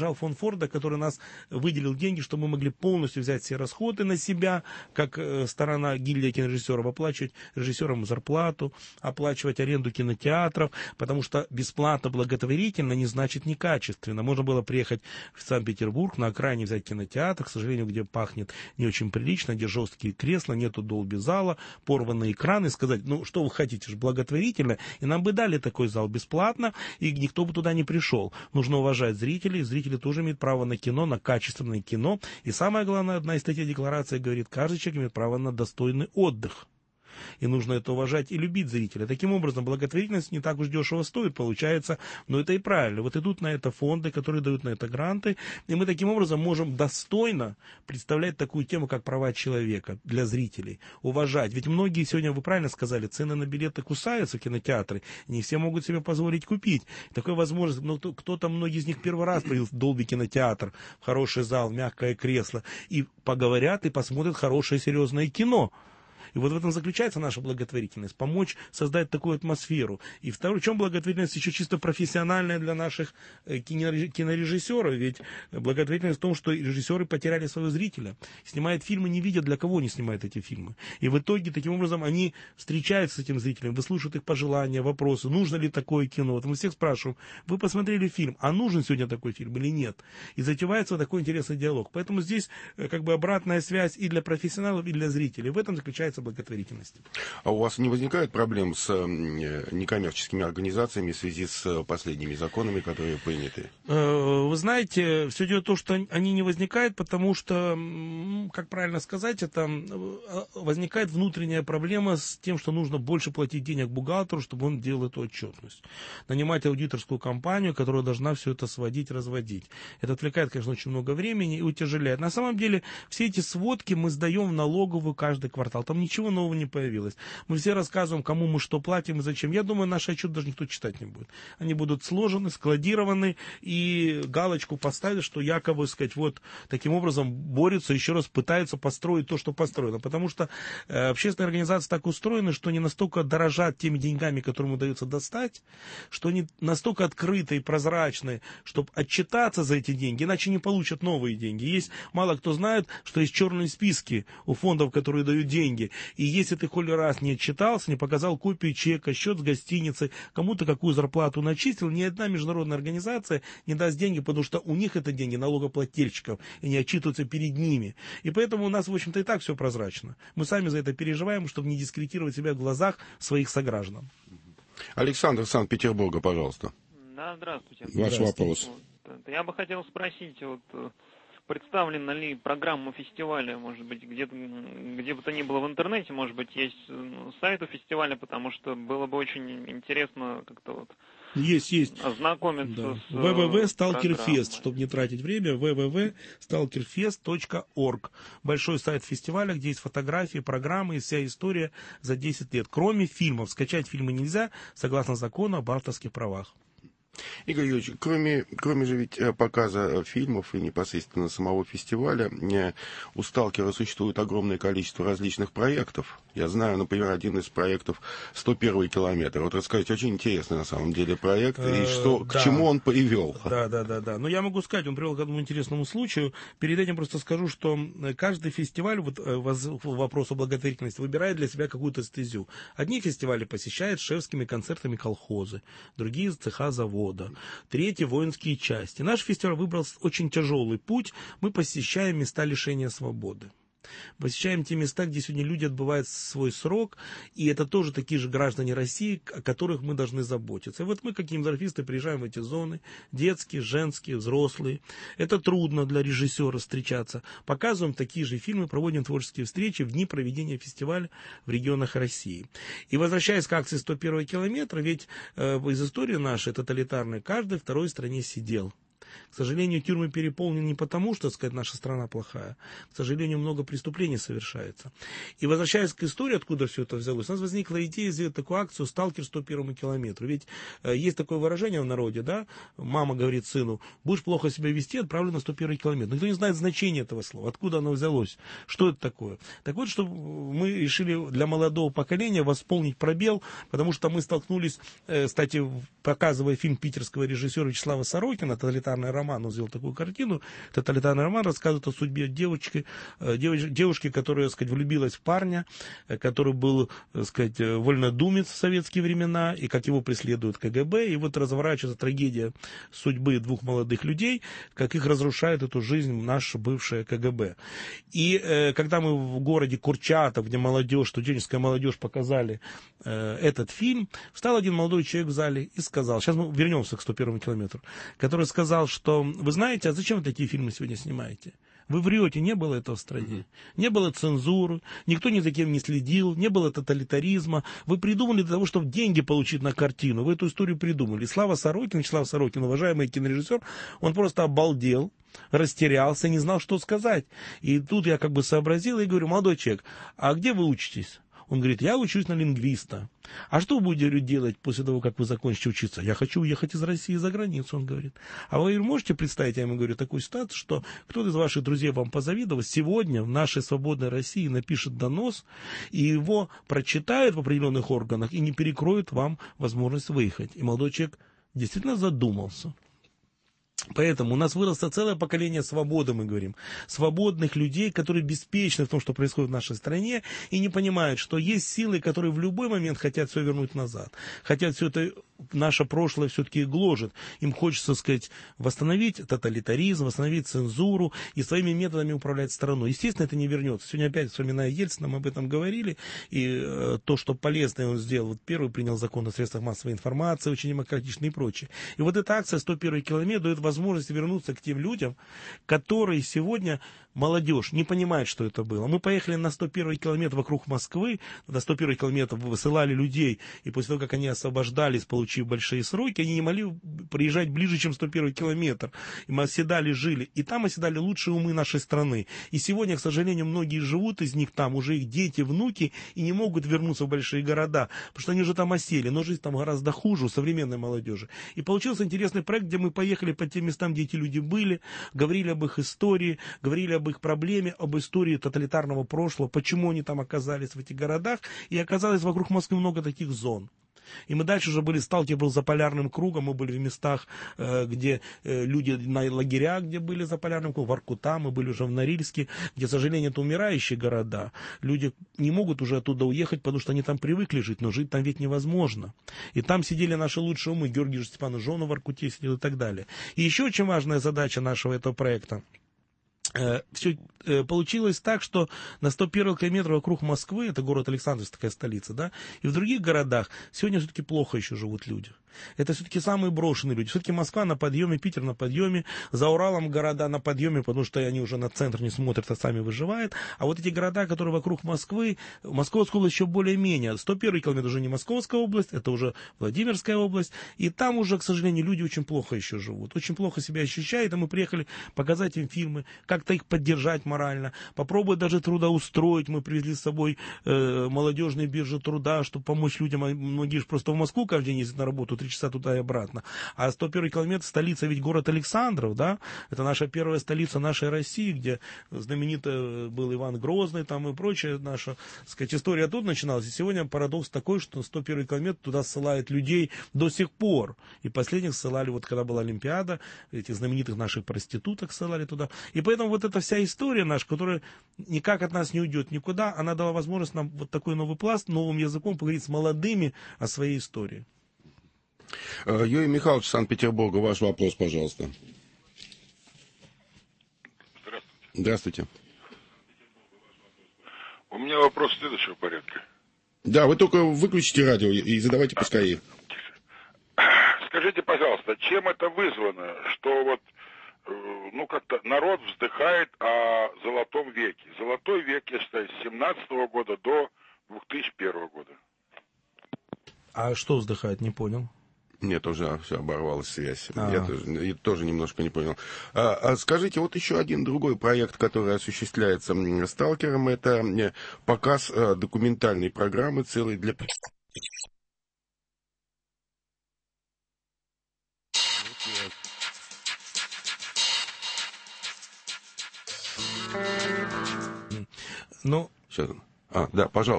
поддержал фонд Форда, который нас выделил деньги, чтобы мы могли полностью взять все расходы на себя, как э, сторона гильдия кинорежиссеров, оплачивать режиссерам зарплату, оплачивать аренду кинотеатров, потому что бесплатно, благотворительно не значит некачественно. Можно было приехать в Санкт-Петербург, на окраине взять кинотеатр, к сожалению, где пахнет не очень прилично, где жесткие кресла, нету долби зала, порванные экраны, сказать, ну что вы хотите же, благотворительно, и нам бы дали такой зал бесплатно, и никто бы туда не пришел. Нужно уважать зрителей, зрители тоже имеют право на кино, на качественное кино, и самое главное, одна из статей декларации говорит, каждый человек имеет право на достойный отдых. И нужно это уважать и любить зрителя. Таким образом, благотворительность не так уж дешево стоит, получается, но это и правильно. Вот идут на это фонды, которые дают на это гранты, и мы таким образом можем достойно представлять такую тему, как права человека для зрителей, уважать. Ведь многие сегодня, вы правильно сказали, цены на билеты кусаются в кинотеатры, не все могут себе позволить купить. Такая возможность, ну, кто-то, многие из них первый раз придут в Долби кинотеатр, в хороший зал, в мягкое кресло, и поговорят, и посмотрят хорошее серьезное кино. И вот в этом заключается наша благотворительность, помочь создать такую атмосферу. И второе, в чем благотворительность еще чисто профессиональная для наших кинорежиссеров, ведь благотворительность в том, что режиссеры потеряли своего зрителя, снимают фильмы, не видят, для кого они снимают эти фильмы. И в итоге, таким образом, они встречаются с этим зрителем, выслушивают их пожелания, вопросы, нужно ли такое кино. Вот мы всех спрашиваем, вы посмотрели фильм, а нужен сегодня такой фильм или нет? И затевается такой интересный диалог. Поэтому здесь как бы обратная связь и для профессионалов, и для зрителей. В этом заключается благотворительности. А у вас не возникает проблем с некоммерческими организациями в связи с последними законами, которые приняты? Вы знаете, все дело в том, что они не возникают, потому что, как правильно сказать, это возникает внутренняя проблема с тем, что нужно больше платить денег бухгалтеру, чтобы он делал эту отчетность. Нанимать аудиторскую компанию, которая должна все это сводить, разводить. Это отвлекает, конечно, очень много времени и утяжеляет. На самом деле, все эти сводки мы сдаем в налоговую каждый квартал. Там ничего Ничего нового не появилось. Мы все рассказываем, кому мы что платим и зачем. Я думаю, наш отчет даже никто читать не будет. Они будут сложены, складированы, и галочку поставят, что якобы, сказать, вот таким образом борются, еще раз пытаются построить то, что построено. Потому что э, общественные организации так устроены, что они настолько дорожат теми деньгами, которым удается достать, что они настолько открыты и прозрачны, чтобы отчитаться за эти деньги, иначе не получат новые деньги. Есть, мало кто знает, что есть черные списки у фондов, которые дают деньги. И если ты хоть раз не отчитался, не показал копию чека, счет с гостиницей, кому-то какую зарплату начислил, ни одна международная организация не даст деньги, потому что у них это деньги налогоплательщиков, и не отчитываются перед ними. И поэтому у нас, в общем-то, и так все прозрачно. Мы сами за это переживаем, чтобы не дискредитировать себя в глазах своих сограждан. Александр из Санкт-Петербурга, пожалуйста. Да, здравствуйте. Ваш вопрос. Вот, я бы хотел спросить, вот... представлена ли программа фестиваля, может быть, где-то, где бы то ни было в интернете, может быть, есть сайт у фестиваля, потому что было бы очень интересно как-то вот есть, есть. ознакомиться да. с вэ вэ вэ точка сталкерфест, чтобы не тратить время, вэ вэ вэ точка сталкерфест точка орг. Большой сайт фестиваля, где есть фотографии, программы и вся история за десять лет. Кроме фильмов. Скачать фильмы нельзя, согласно закону об авторских правах. Игорь Юрьевич, кроме, кроме же ведь показа фильмов и непосредственно самого фестиваля, у «Сталкера» существует огромное количество различных проектов. Я знаю, например, один из проектов «сто первый километр». Вот расскажите, очень интересный на самом деле проект, и что, к чему он привел. Да, да, да, да. Но я могу сказать, он привел к одному интересному случаю. Перед этим просто скажу, что каждый фестиваль, вот вопрос о благотворительности, выбирает для себя какую-то стезю. Одни фестивали посещают шефскими концертами колхозы, другие цеха завода. Третьи воинские части. Наш фестиваль выбрал очень тяжелый путь. Мы посещаем места лишения свободы. Посещаем те места, где сегодня люди отбывают свой срок, и это тоже такие же граждане России, о которых мы должны заботиться. И вот мы, как кинематографисты, приезжаем в эти зоны, детские, женские, взрослые. Это трудно для режиссера встречаться. Показываем такие же фильмы, проводим творческие встречи в дни проведения фестиваля в регионах России. И возвращаясь к акции сто первого километра, ведь э, из истории нашей тоталитарной каждый второй в стране сидел. К сожалению, тюрьмы переполнены не потому, что, так сказать, наша страна плохая. К сожалению, много преступлений совершается. И возвращаясь к истории, откуда все это взялось, у нас возникла идея сделать такую акцию «Сталкер сто первому километру». Ведь э, есть такое выражение в народе, да, мама говорит сыну, будешь плохо себя вести, отправлю на сто первый километр. Но никто не знает значения этого слова, откуда оно взялось, что это такое. Так вот, что мы решили для молодого поколения восполнить пробел, потому что мы столкнулись, э, кстати, показывая фильм питерского режиссера Вячеслава Сорокина «Тоталитарная тоталитарный роман, он сделал такую картину, тоталитарный роман рассказывает о судьбе девочки, девоч, девушки, которая, так сказать, влюбилась в парня, который был, так сказать, вольнодумец в советские времена, и как его преследует КГБ, и вот разворачивается трагедия судьбы двух молодых людей, как их разрушает эту жизнь наша бывшая КГБ. И э, когда мы в городе Курчатов, где молодежь, студенческая молодежь показали э, этот фильм, встал один молодой человек в зале и сказал, сейчас мы вернемся к сто первому километру, который сказал, что вы знаете, а зачем вы такие фильмы сегодня снимаете? Вы врете, не было этого в стране. Не было цензуры, никто ни за кем не следил, не было тоталитаризма. Вы придумали для того, чтобы деньги получить на картину. Вы эту историю придумали. Слава Сорокин, Вячеслав Сорокин, уважаемый кинорежиссер, он просто обалдел, растерялся, не знал, что сказать. И тут я как бы сообразил и говорю, молодой человек, а где вы учитесь? Он говорит, я учусь на лингвиста. А что вы будете делать после того, как вы закончите учиться? Я хочу уехать из России за границу, он говорит. А вы можете представить, я ему говорю, такую ситуацию, что кто-то из ваших друзей вам позавидовал, сегодня в нашей свободной России напишет донос, и его прочитают в определенных органах и не перекроют вам возможность выехать. И молодой человек действительно задумался. Поэтому у нас выросло целое поколение свободы, мы говорим, свободных людей, которые беспечны в том, что происходит в нашей стране, и не понимают, что есть силы, которые в любой момент хотят все вернуть назад, хотят все это, наше прошлое все-таки гложет. Им хочется, так сказать, восстановить тоталитаризм, восстановить цензуру и своими методами управлять страной. Естественно, это не вернется. Сегодня опять, вспоминая Ельцина, мы об этом говорили, и э, то, что полезное он сделал, вот первый принял закон о средствах массовой информации, очень демократичный и прочее. И вот эта акция «сто первый километр» дает возможность вернуться к тем людям, которые сегодня, молодежь, не понимает, что это было. Мы поехали на сто первый километр вокруг Москвы, на сто первый километр высылали людей, и после того, как они освобождались, получив большие сроки, они не могли приезжать ближе, чем сто первый километр. И мы оседали, жили. И там оседали лучшие умы нашей страны. И сегодня, к сожалению, многие живут из них там, уже их дети, внуки, и не могут вернуться в большие города, потому что они уже там осели. Но жизнь там гораздо хуже у современной молодежи. И получился интересный проект, где мы поехали по тем местам, где эти люди были, говорили об их истории, говорили об их проблеме, об истории тоталитарного прошлого, почему они там оказались в этих городах. И оказалось вокруг Москвы много таких зон. И мы дальше уже были, Сталкер был за полярным кругом, мы были в местах, где люди на лагерях, где были за полярным кругом, в Воркута, мы были уже в Норильске, где, к сожалению, это умирающие города. Люди не могут уже оттуда уехать, потому что они там привыкли жить, но жить там ведь невозможно. И там сидели наши лучшие умы, Георгий Степанович Жонов в Воркуте сидел и так далее. И еще очень важная задача нашего этого проекта. Все получилось так, что на сто первый километр вокруг Москвы, это город Александровск, такая столица, да, и в других городах сегодня все-таки плохо еще живут люди. Это все-таки самые брошенные люди. Все-таки Москва на подъеме, Питер на подъеме, за Уралом города на подъеме, потому что они уже на центр не смотрят, а сами выживают. А вот эти города, которые вокруг Москвы, Московская область еще более-менее. сто первый километр уже не Московская область, это уже Владимирская область. И там уже, к сожалению, люди очень плохо еще живут, очень плохо себя ощущают. И мы приехали показать им фильмы, как-то их поддержать морально, попробовать даже трудоустроить. Мы привезли с собой э, молодежные биржи труда, чтобы помочь людям. Многие же просто в Москву каждый день ездят на работу, три часа туда и обратно. А сто первый километр, столица ведь город Александров, да, это наша первая столица нашей России, где знаменитый был Иван Грозный там и прочее, наша, так сказать, история тут начиналась. И сегодня парадокс такой, что сто первый километр туда ссылает людей до сих пор. И последних ссылали, вот когда была Олимпиада, этих знаменитых наших проституток ссылали туда. И поэтому вот эта вся история наша, которая никак от нас не уйдет никуда, она дала возможность нам вот такой новый пласт, новым языком поговорить с молодыми о своей истории. Юрий Михайлович, Санкт-Петербурга, ваш вопрос, пожалуйста. Здравствуйте. Здравствуйте. У меня вопрос следующего порядка. Да, вы только выключите радио и задавайте поскорее. Скажите, пожалуйста, чем это вызвано, что вот, ну, как-то народ вздыхает о золотом веке? Золотой век, я считаю, с семнадцатого года до две тысячи первого года. А что вздыхает, не понял? Нет, уже все, оборвалась связь. А-а-а. Я тоже, я тоже немножко не понял. А, а скажите, вот еще один другой проект, который осуществляется «Сталкером», это показ а, документальной программы целой для... Ну, Сейчас. А, да, пожалуйста.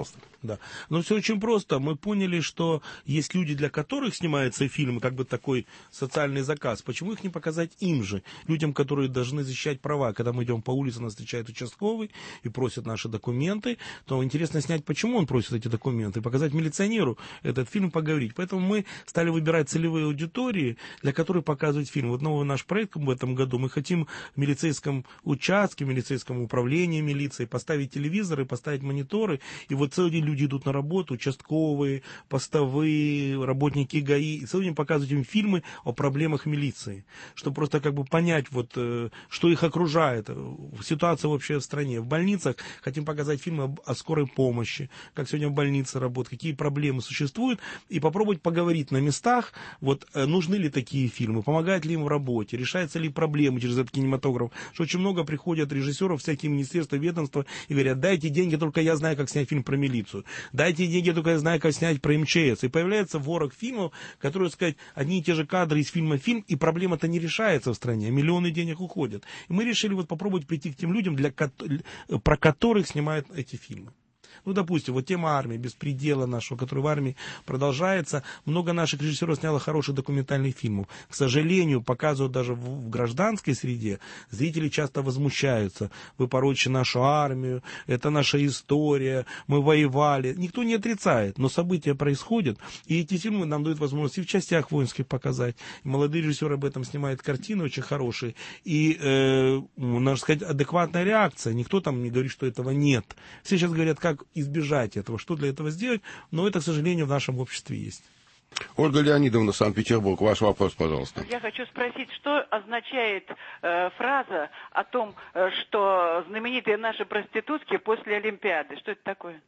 Да. Но все очень просто. Мы поняли, что есть люди, для которых снимается фильм, как бы такой социальный заказ. Почему их не показать им же? Людям, которые должны защищать права. Когда мы идем по улице, нас встречает участковый и просит наши документы, то интересно снять, почему он просит эти документы, и показать милиционеру этот фильм, поговорить. Поэтому мы стали выбирать целевые аудитории, для которых показывать фильм. Вот новый наш проект в этом году. Мы хотим в милицейском участке, в милицейском управлении милиции поставить телевизоры, поставить мониторы, и вот целый день люди идут на работу, участковые, постовые, работники ГАИ, и целый день показывать им фильмы о проблемах милиции, чтобы просто как бы понять, вот, что их окружает, ситуация вообще в стране. В больницах хотим показать фильмы об, о скорой помощи, как сегодня в больнице работают, какие проблемы существуют, и попробовать поговорить на местах, вот, нужны ли такие фильмы, помогают ли им в работе, решаются ли проблемы через этот кинематограф, что очень много приходят режиссеров, всякие министерства, ведомства, и говорят, дайте деньги, только я знаю, как снять фильм про милицию. Дайте деньги, только я знаю, как снять про МЧС. И появляется ворох фильмов, которые, так сказать, одни и те же кадры из фильма в фильм, и проблема-то не решается в стране, а миллионы денег уходят. И мы решили вот попробовать прийти к тем людям, для, про которых снимают эти фильмы. Ну, допустим, вот тема армии, беспредела нашего, который в армии продолжается. Много наших режиссеров сняло хороших документальных фильмов. К сожалению, показывают даже в, в гражданской среде. Зрители часто возмущаются. Вы порочите нашу армию, это наша история, мы воевали. Никто не отрицает, но события происходят. И эти фильмы нам дают возможность и в частях воинских показать. И молодые режиссеры об этом снимают картины очень хорошие. И, э, надо сказать, адекватная реакция. Никто там не говорит, что этого нет. Все сейчас говорят, как избежать этого, что для этого сделать, но это, к сожалению, в нашем обществе есть. Ольга Леонидовна, Санкт-Петербург, ваш вопрос, пожалуйста. Я хочу спросить, что означает э, фраза о том, э, что знаменитые наши проститутки после Олимпиады? Что это такое?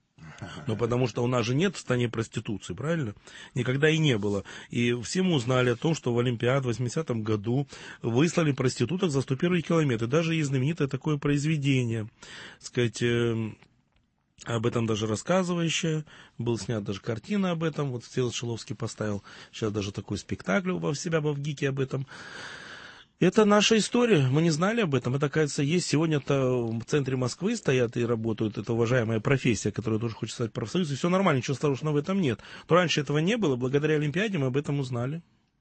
Ну, потому что у нас же нет в стране проституции, правильно? Никогда и не было. И все мы узнали о том, что в Олимпиаде в восьмидесятом году выслали проституток за сто первые километры. Даже есть знаменитое такое произведение, так сказать, э, об этом даже рассказывающая, был снят даже картина об этом, вот Всеволод Шиловский поставил сейчас даже такой спектакль у себя в ГИКе об этом. Это наша история, мы не знали об этом, это, кажется, есть. Сегодня-то в центре Москвы стоят и работают, это уважаемая профессия, которая тоже хочет стать профсоюзом, и все нормально, ничего страшного в этом нет. Но раньше этого не было, благодаря Олимпиаде мы об этом узнали.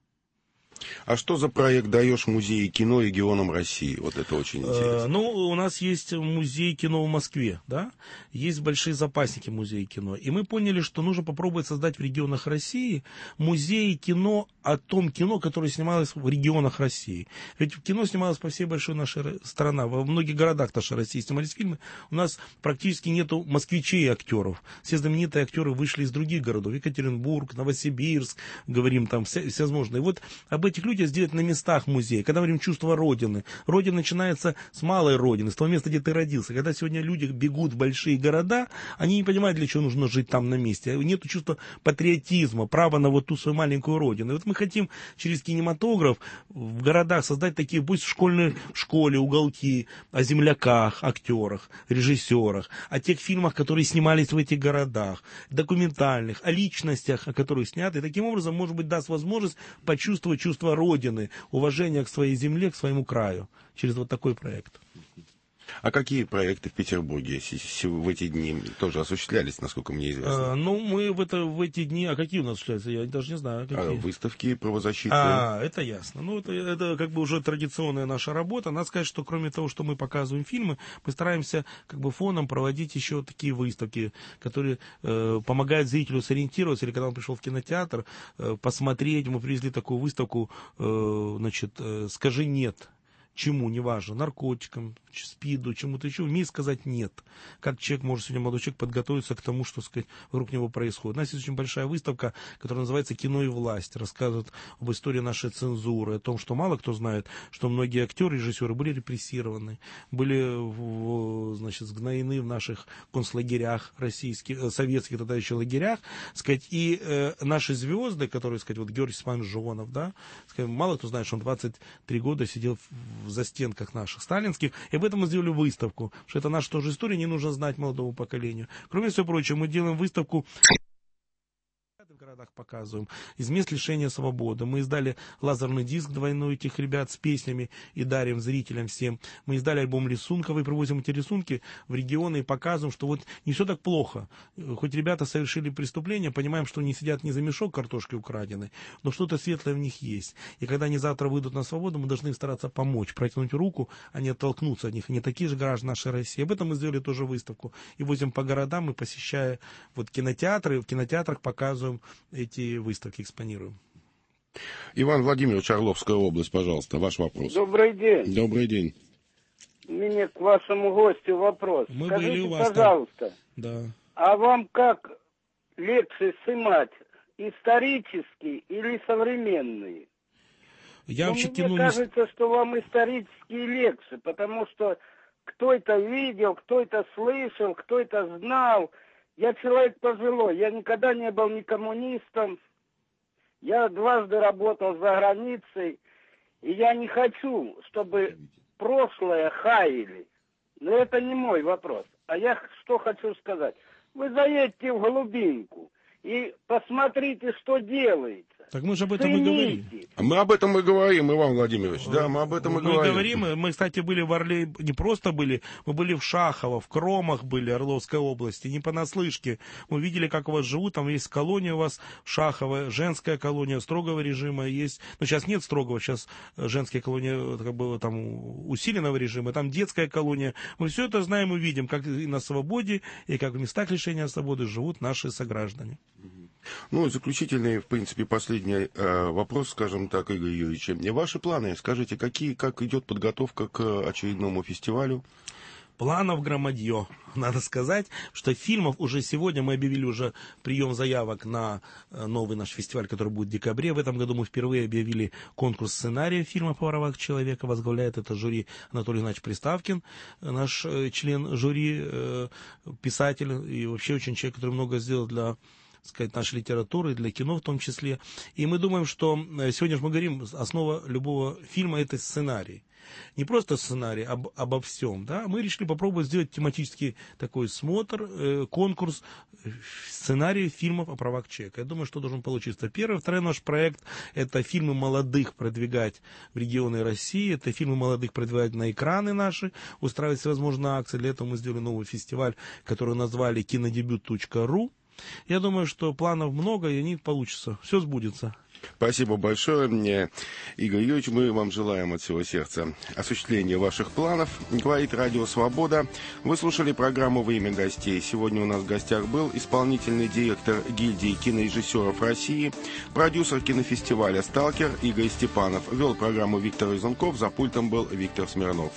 А что за проект даешь музею кино регионам России? Вот это очень интересно. Э, ну, у нас есть музей кино в Москве, да, есть большие запасники музея кино. И мы поняли, что нужно попробовать создать в регионах России музей кино о том кино, которое снималось в регионах России. Ведь кино снималось по всей большой нашей стране. Во многих городах нашей России снимались фильмы. У нас практически нету москвичей и актеров. Все знаменитые актеры вышли из других городов. Екатеринбург, Новосибирск, говорим там все, всевозможные. Вот об этих людях сделать на местах музей. Когда мы говорим чувство Родины. Родина начинается с малой Родины, с того места, где ты родился. Когда сегодня люди бегут в большие города, они не понимают, для чего нужно жить там на месте. Нет чувства патриотизма, права на вот ту свою маленькую Родину. И вот мы хотим через кинематограф в городах создать такие, пусть в школьной в школе уголки о земляках, актерах, режиссерах, о тех фильмах, которые снимались в этих городах, документальных, о личностях, о которых сняты. И таким образом, может быть, даст возможность почувствовать чувство Родины, уважение к своей земле, к своему краю, через вот такой проект. А какие проекты в Петербурге в эти дни тоже осуществлялись, насколько мне известно? А, ну, мы в, это, в эти дни... А какие у нас осуществляются? Я даже не знаю. Какие. А, выставки правозащитные. А, это ясно. Ну, это, это как бы уже традиционная наша работа. Надо сказать, что кроме того, что мы показываем фильмы, мы стараемся как бы фоном проводить еще такие выставки, которые э, помогают зрителю сориентироваться. Или когда он пришел в кинотеатр, э, посмотреть, мы привезли такую выставку, э, значит, э, «Скажи нет». Чему, неважно, наркотикам, СПИДу, чему-то еще, умеет сказать нет. Как человек может сегодня, молодой человек, подготовиться к тому, что, сказать, вокруг него происходит. У нас есть очень большая выставка, которая называется «Кино и власть». Рассказывает об истории нашей цензуры, о том, что мало кто знает, что многие актеры, режиссеры были репрессированы, были, значит, сгноены в наших концлагерях российских, советских тогда еще лагерях, сказать, и э, наши звезды, которые, сказать, вот Георгий Спанжонов, да, сказать, мало кто знает, что он двадцать три года сидел в в застенках наших сталинских, и об этом мы сделали выставку, что это наша тоже история, не нужно знать молодому поколению. Кроме всего прочего, мы делаем выставку в городах кинотеатрах показываем. Из мест лишения свободы. Мы издали лазерный диск двойной этих ребят с песнями и дарим зрителям всем. Мы издали альбом рисунков и привозим эти рисунки в регионы и показываем, что вот не все так плохо. Хоть ребята совершили преступление, понимаем, что они сидят не за мешок картошки украденной, но что-то светлое в них есть. И когда они завтра выйдут на свободу, мы должны им стараться помочь, протянуть руку, а не оттолкнуться от них. Они такие же граждане нашей России. Об этом мы сделали тоже выставку. И возим по городам, и посещая вот кинотеатры, в кинотеатрах показываем эти выставки, экспонируем. Иван Владимирович, Орловская область, пожалуйста, ваш вопрос. Добрый день. Добрый день. У меня к вашему гостю вопрос. Мы Скажите, были у вас пожалуйста, да. а вам как лекции снимать, исторические или современные? Я ну, вообще мне тяну... кажется, что вам исторические лекции, потому что кто это видел, кто это слышал, кто это знал. Я человек пожилой, я никогда не был ни коммунистом. Я дважды работал за границей, и я не хочу, чтобы прошлое хаяли. Но это не мой вопрос. А я что хочу сказать. Вы заедьте в Голубинку и посмотрите, что делается. Так мы же об этом и говорим. Мы об этом и говорим, Иван Владимирович. Да, мы об этом и мы говорим. говорим. Мы, кстати, были в Орле, не просто были, мы были в Шахово, в Кромах были, Орловской области, не понаслышке. Мы видели, как у вас живут, там есть колония у вас, Шахово, женская колония строгого режима есть. Но сейчас нет строгого, сейчас женская колония как бы там усиленного режима, там детская колония. Мы все это знаем и видим, как и на свободе, и как в местах лишения свободы живут наши сограждане. Ну, заключительный, в принципе, последний э, вопрос, скажем так, Игорь Юрьевич. Ваши планы, скажите, какие, как идет подготовка к очередному фестивалю? Планов громадье. Надо сказать, что фильмов уже сегодня, мы объявили уже прием заявок на новый наш фестиваль, который будет в декабре. В этом году мы впервые объявили конкурс сценария фильма «По правах человека». Возглавляет это жюри Анатолий Игнатьевич Приставкин, наш член жюри, писатель и вообще очень человек, который много сделал для, сказать, нашей литературы, для кино в том числе. И мы думаем, что сегодня же мы говорим, основа любого фильма — это сценарий. Не просто сценарий, об, обо всем. Да? Мы решили попробовать сделать тематический такой смотр, э, конкурс сценариев фильмов о правах человека. Я думаю, что должен получиться. Первый, второй наш проект — это фильмы молодых продвигать в регионы России, это фильмы молодых продвигать на экраны наши, устраивать всевозможные акции. Для этого мы сделали новый фестиваль, который назвали кинодебют точка ру. Я думаю, что планов много, и они получатся. Все сбудется. Спасибо большое, Игорь Юрьевич. Мы вам желаем от всего сердца осуществления ваших планов. Говорит Радио Свобода. Вы слушали программу «Время гостей». Сегодня у нас в гостях был исполнительный директор гильдии кинорежиссеров России, продюсер кинофестиваля «Сталкер» Игорь Степанов. Вел программу Виктор Изунков, за пультом был Виктор Смирнов.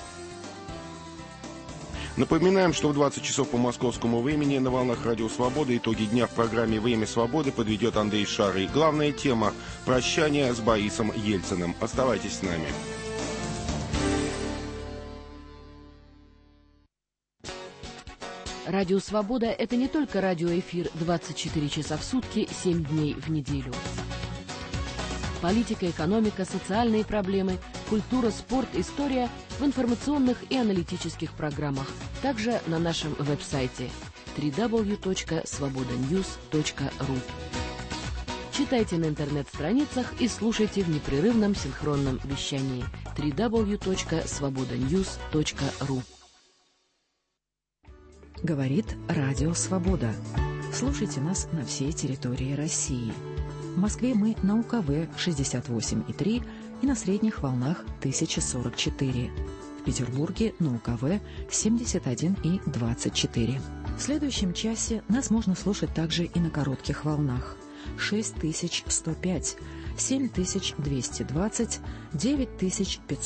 Напоминаем, что в двадцать часов по московскому времени на волнах Радио Свобода итоги дня в программе «Время свободы» подведет Андрей Шарый. Главная тема – прощание с Борисом Ельциным. Оставайтесь с нами. Радио Свобода – это не только радиоэфир двадцать четыре часа в сутки, семь дней в неделю. Политика, экономика, социальные проблемы, культура, спорт, история в информационных и аналитических программах. Также на нашем веб-сайте дабл ю дабл ю дабл ю точка свобода ньюс точка ру. Читайте на интернет-страницах и слушайте в непрерывном синхронном вещании дабл ю дабл ю дабл ю точка свобода ньюс точка ру. Говорит Радио Свобода. Слушайте нас на всей территории России. В Москве мы на УКВ шестьдесят восемь и три и на средних волнах тысяча сорок четыре. В Петербурге на УКВ семьдесят один и двадцать четыре. В следующем часе нас можно слушать также и на коротких волнах. шесть тысяч сто пять, семь тысяч двести двадцать, девять тысяч пятьсот.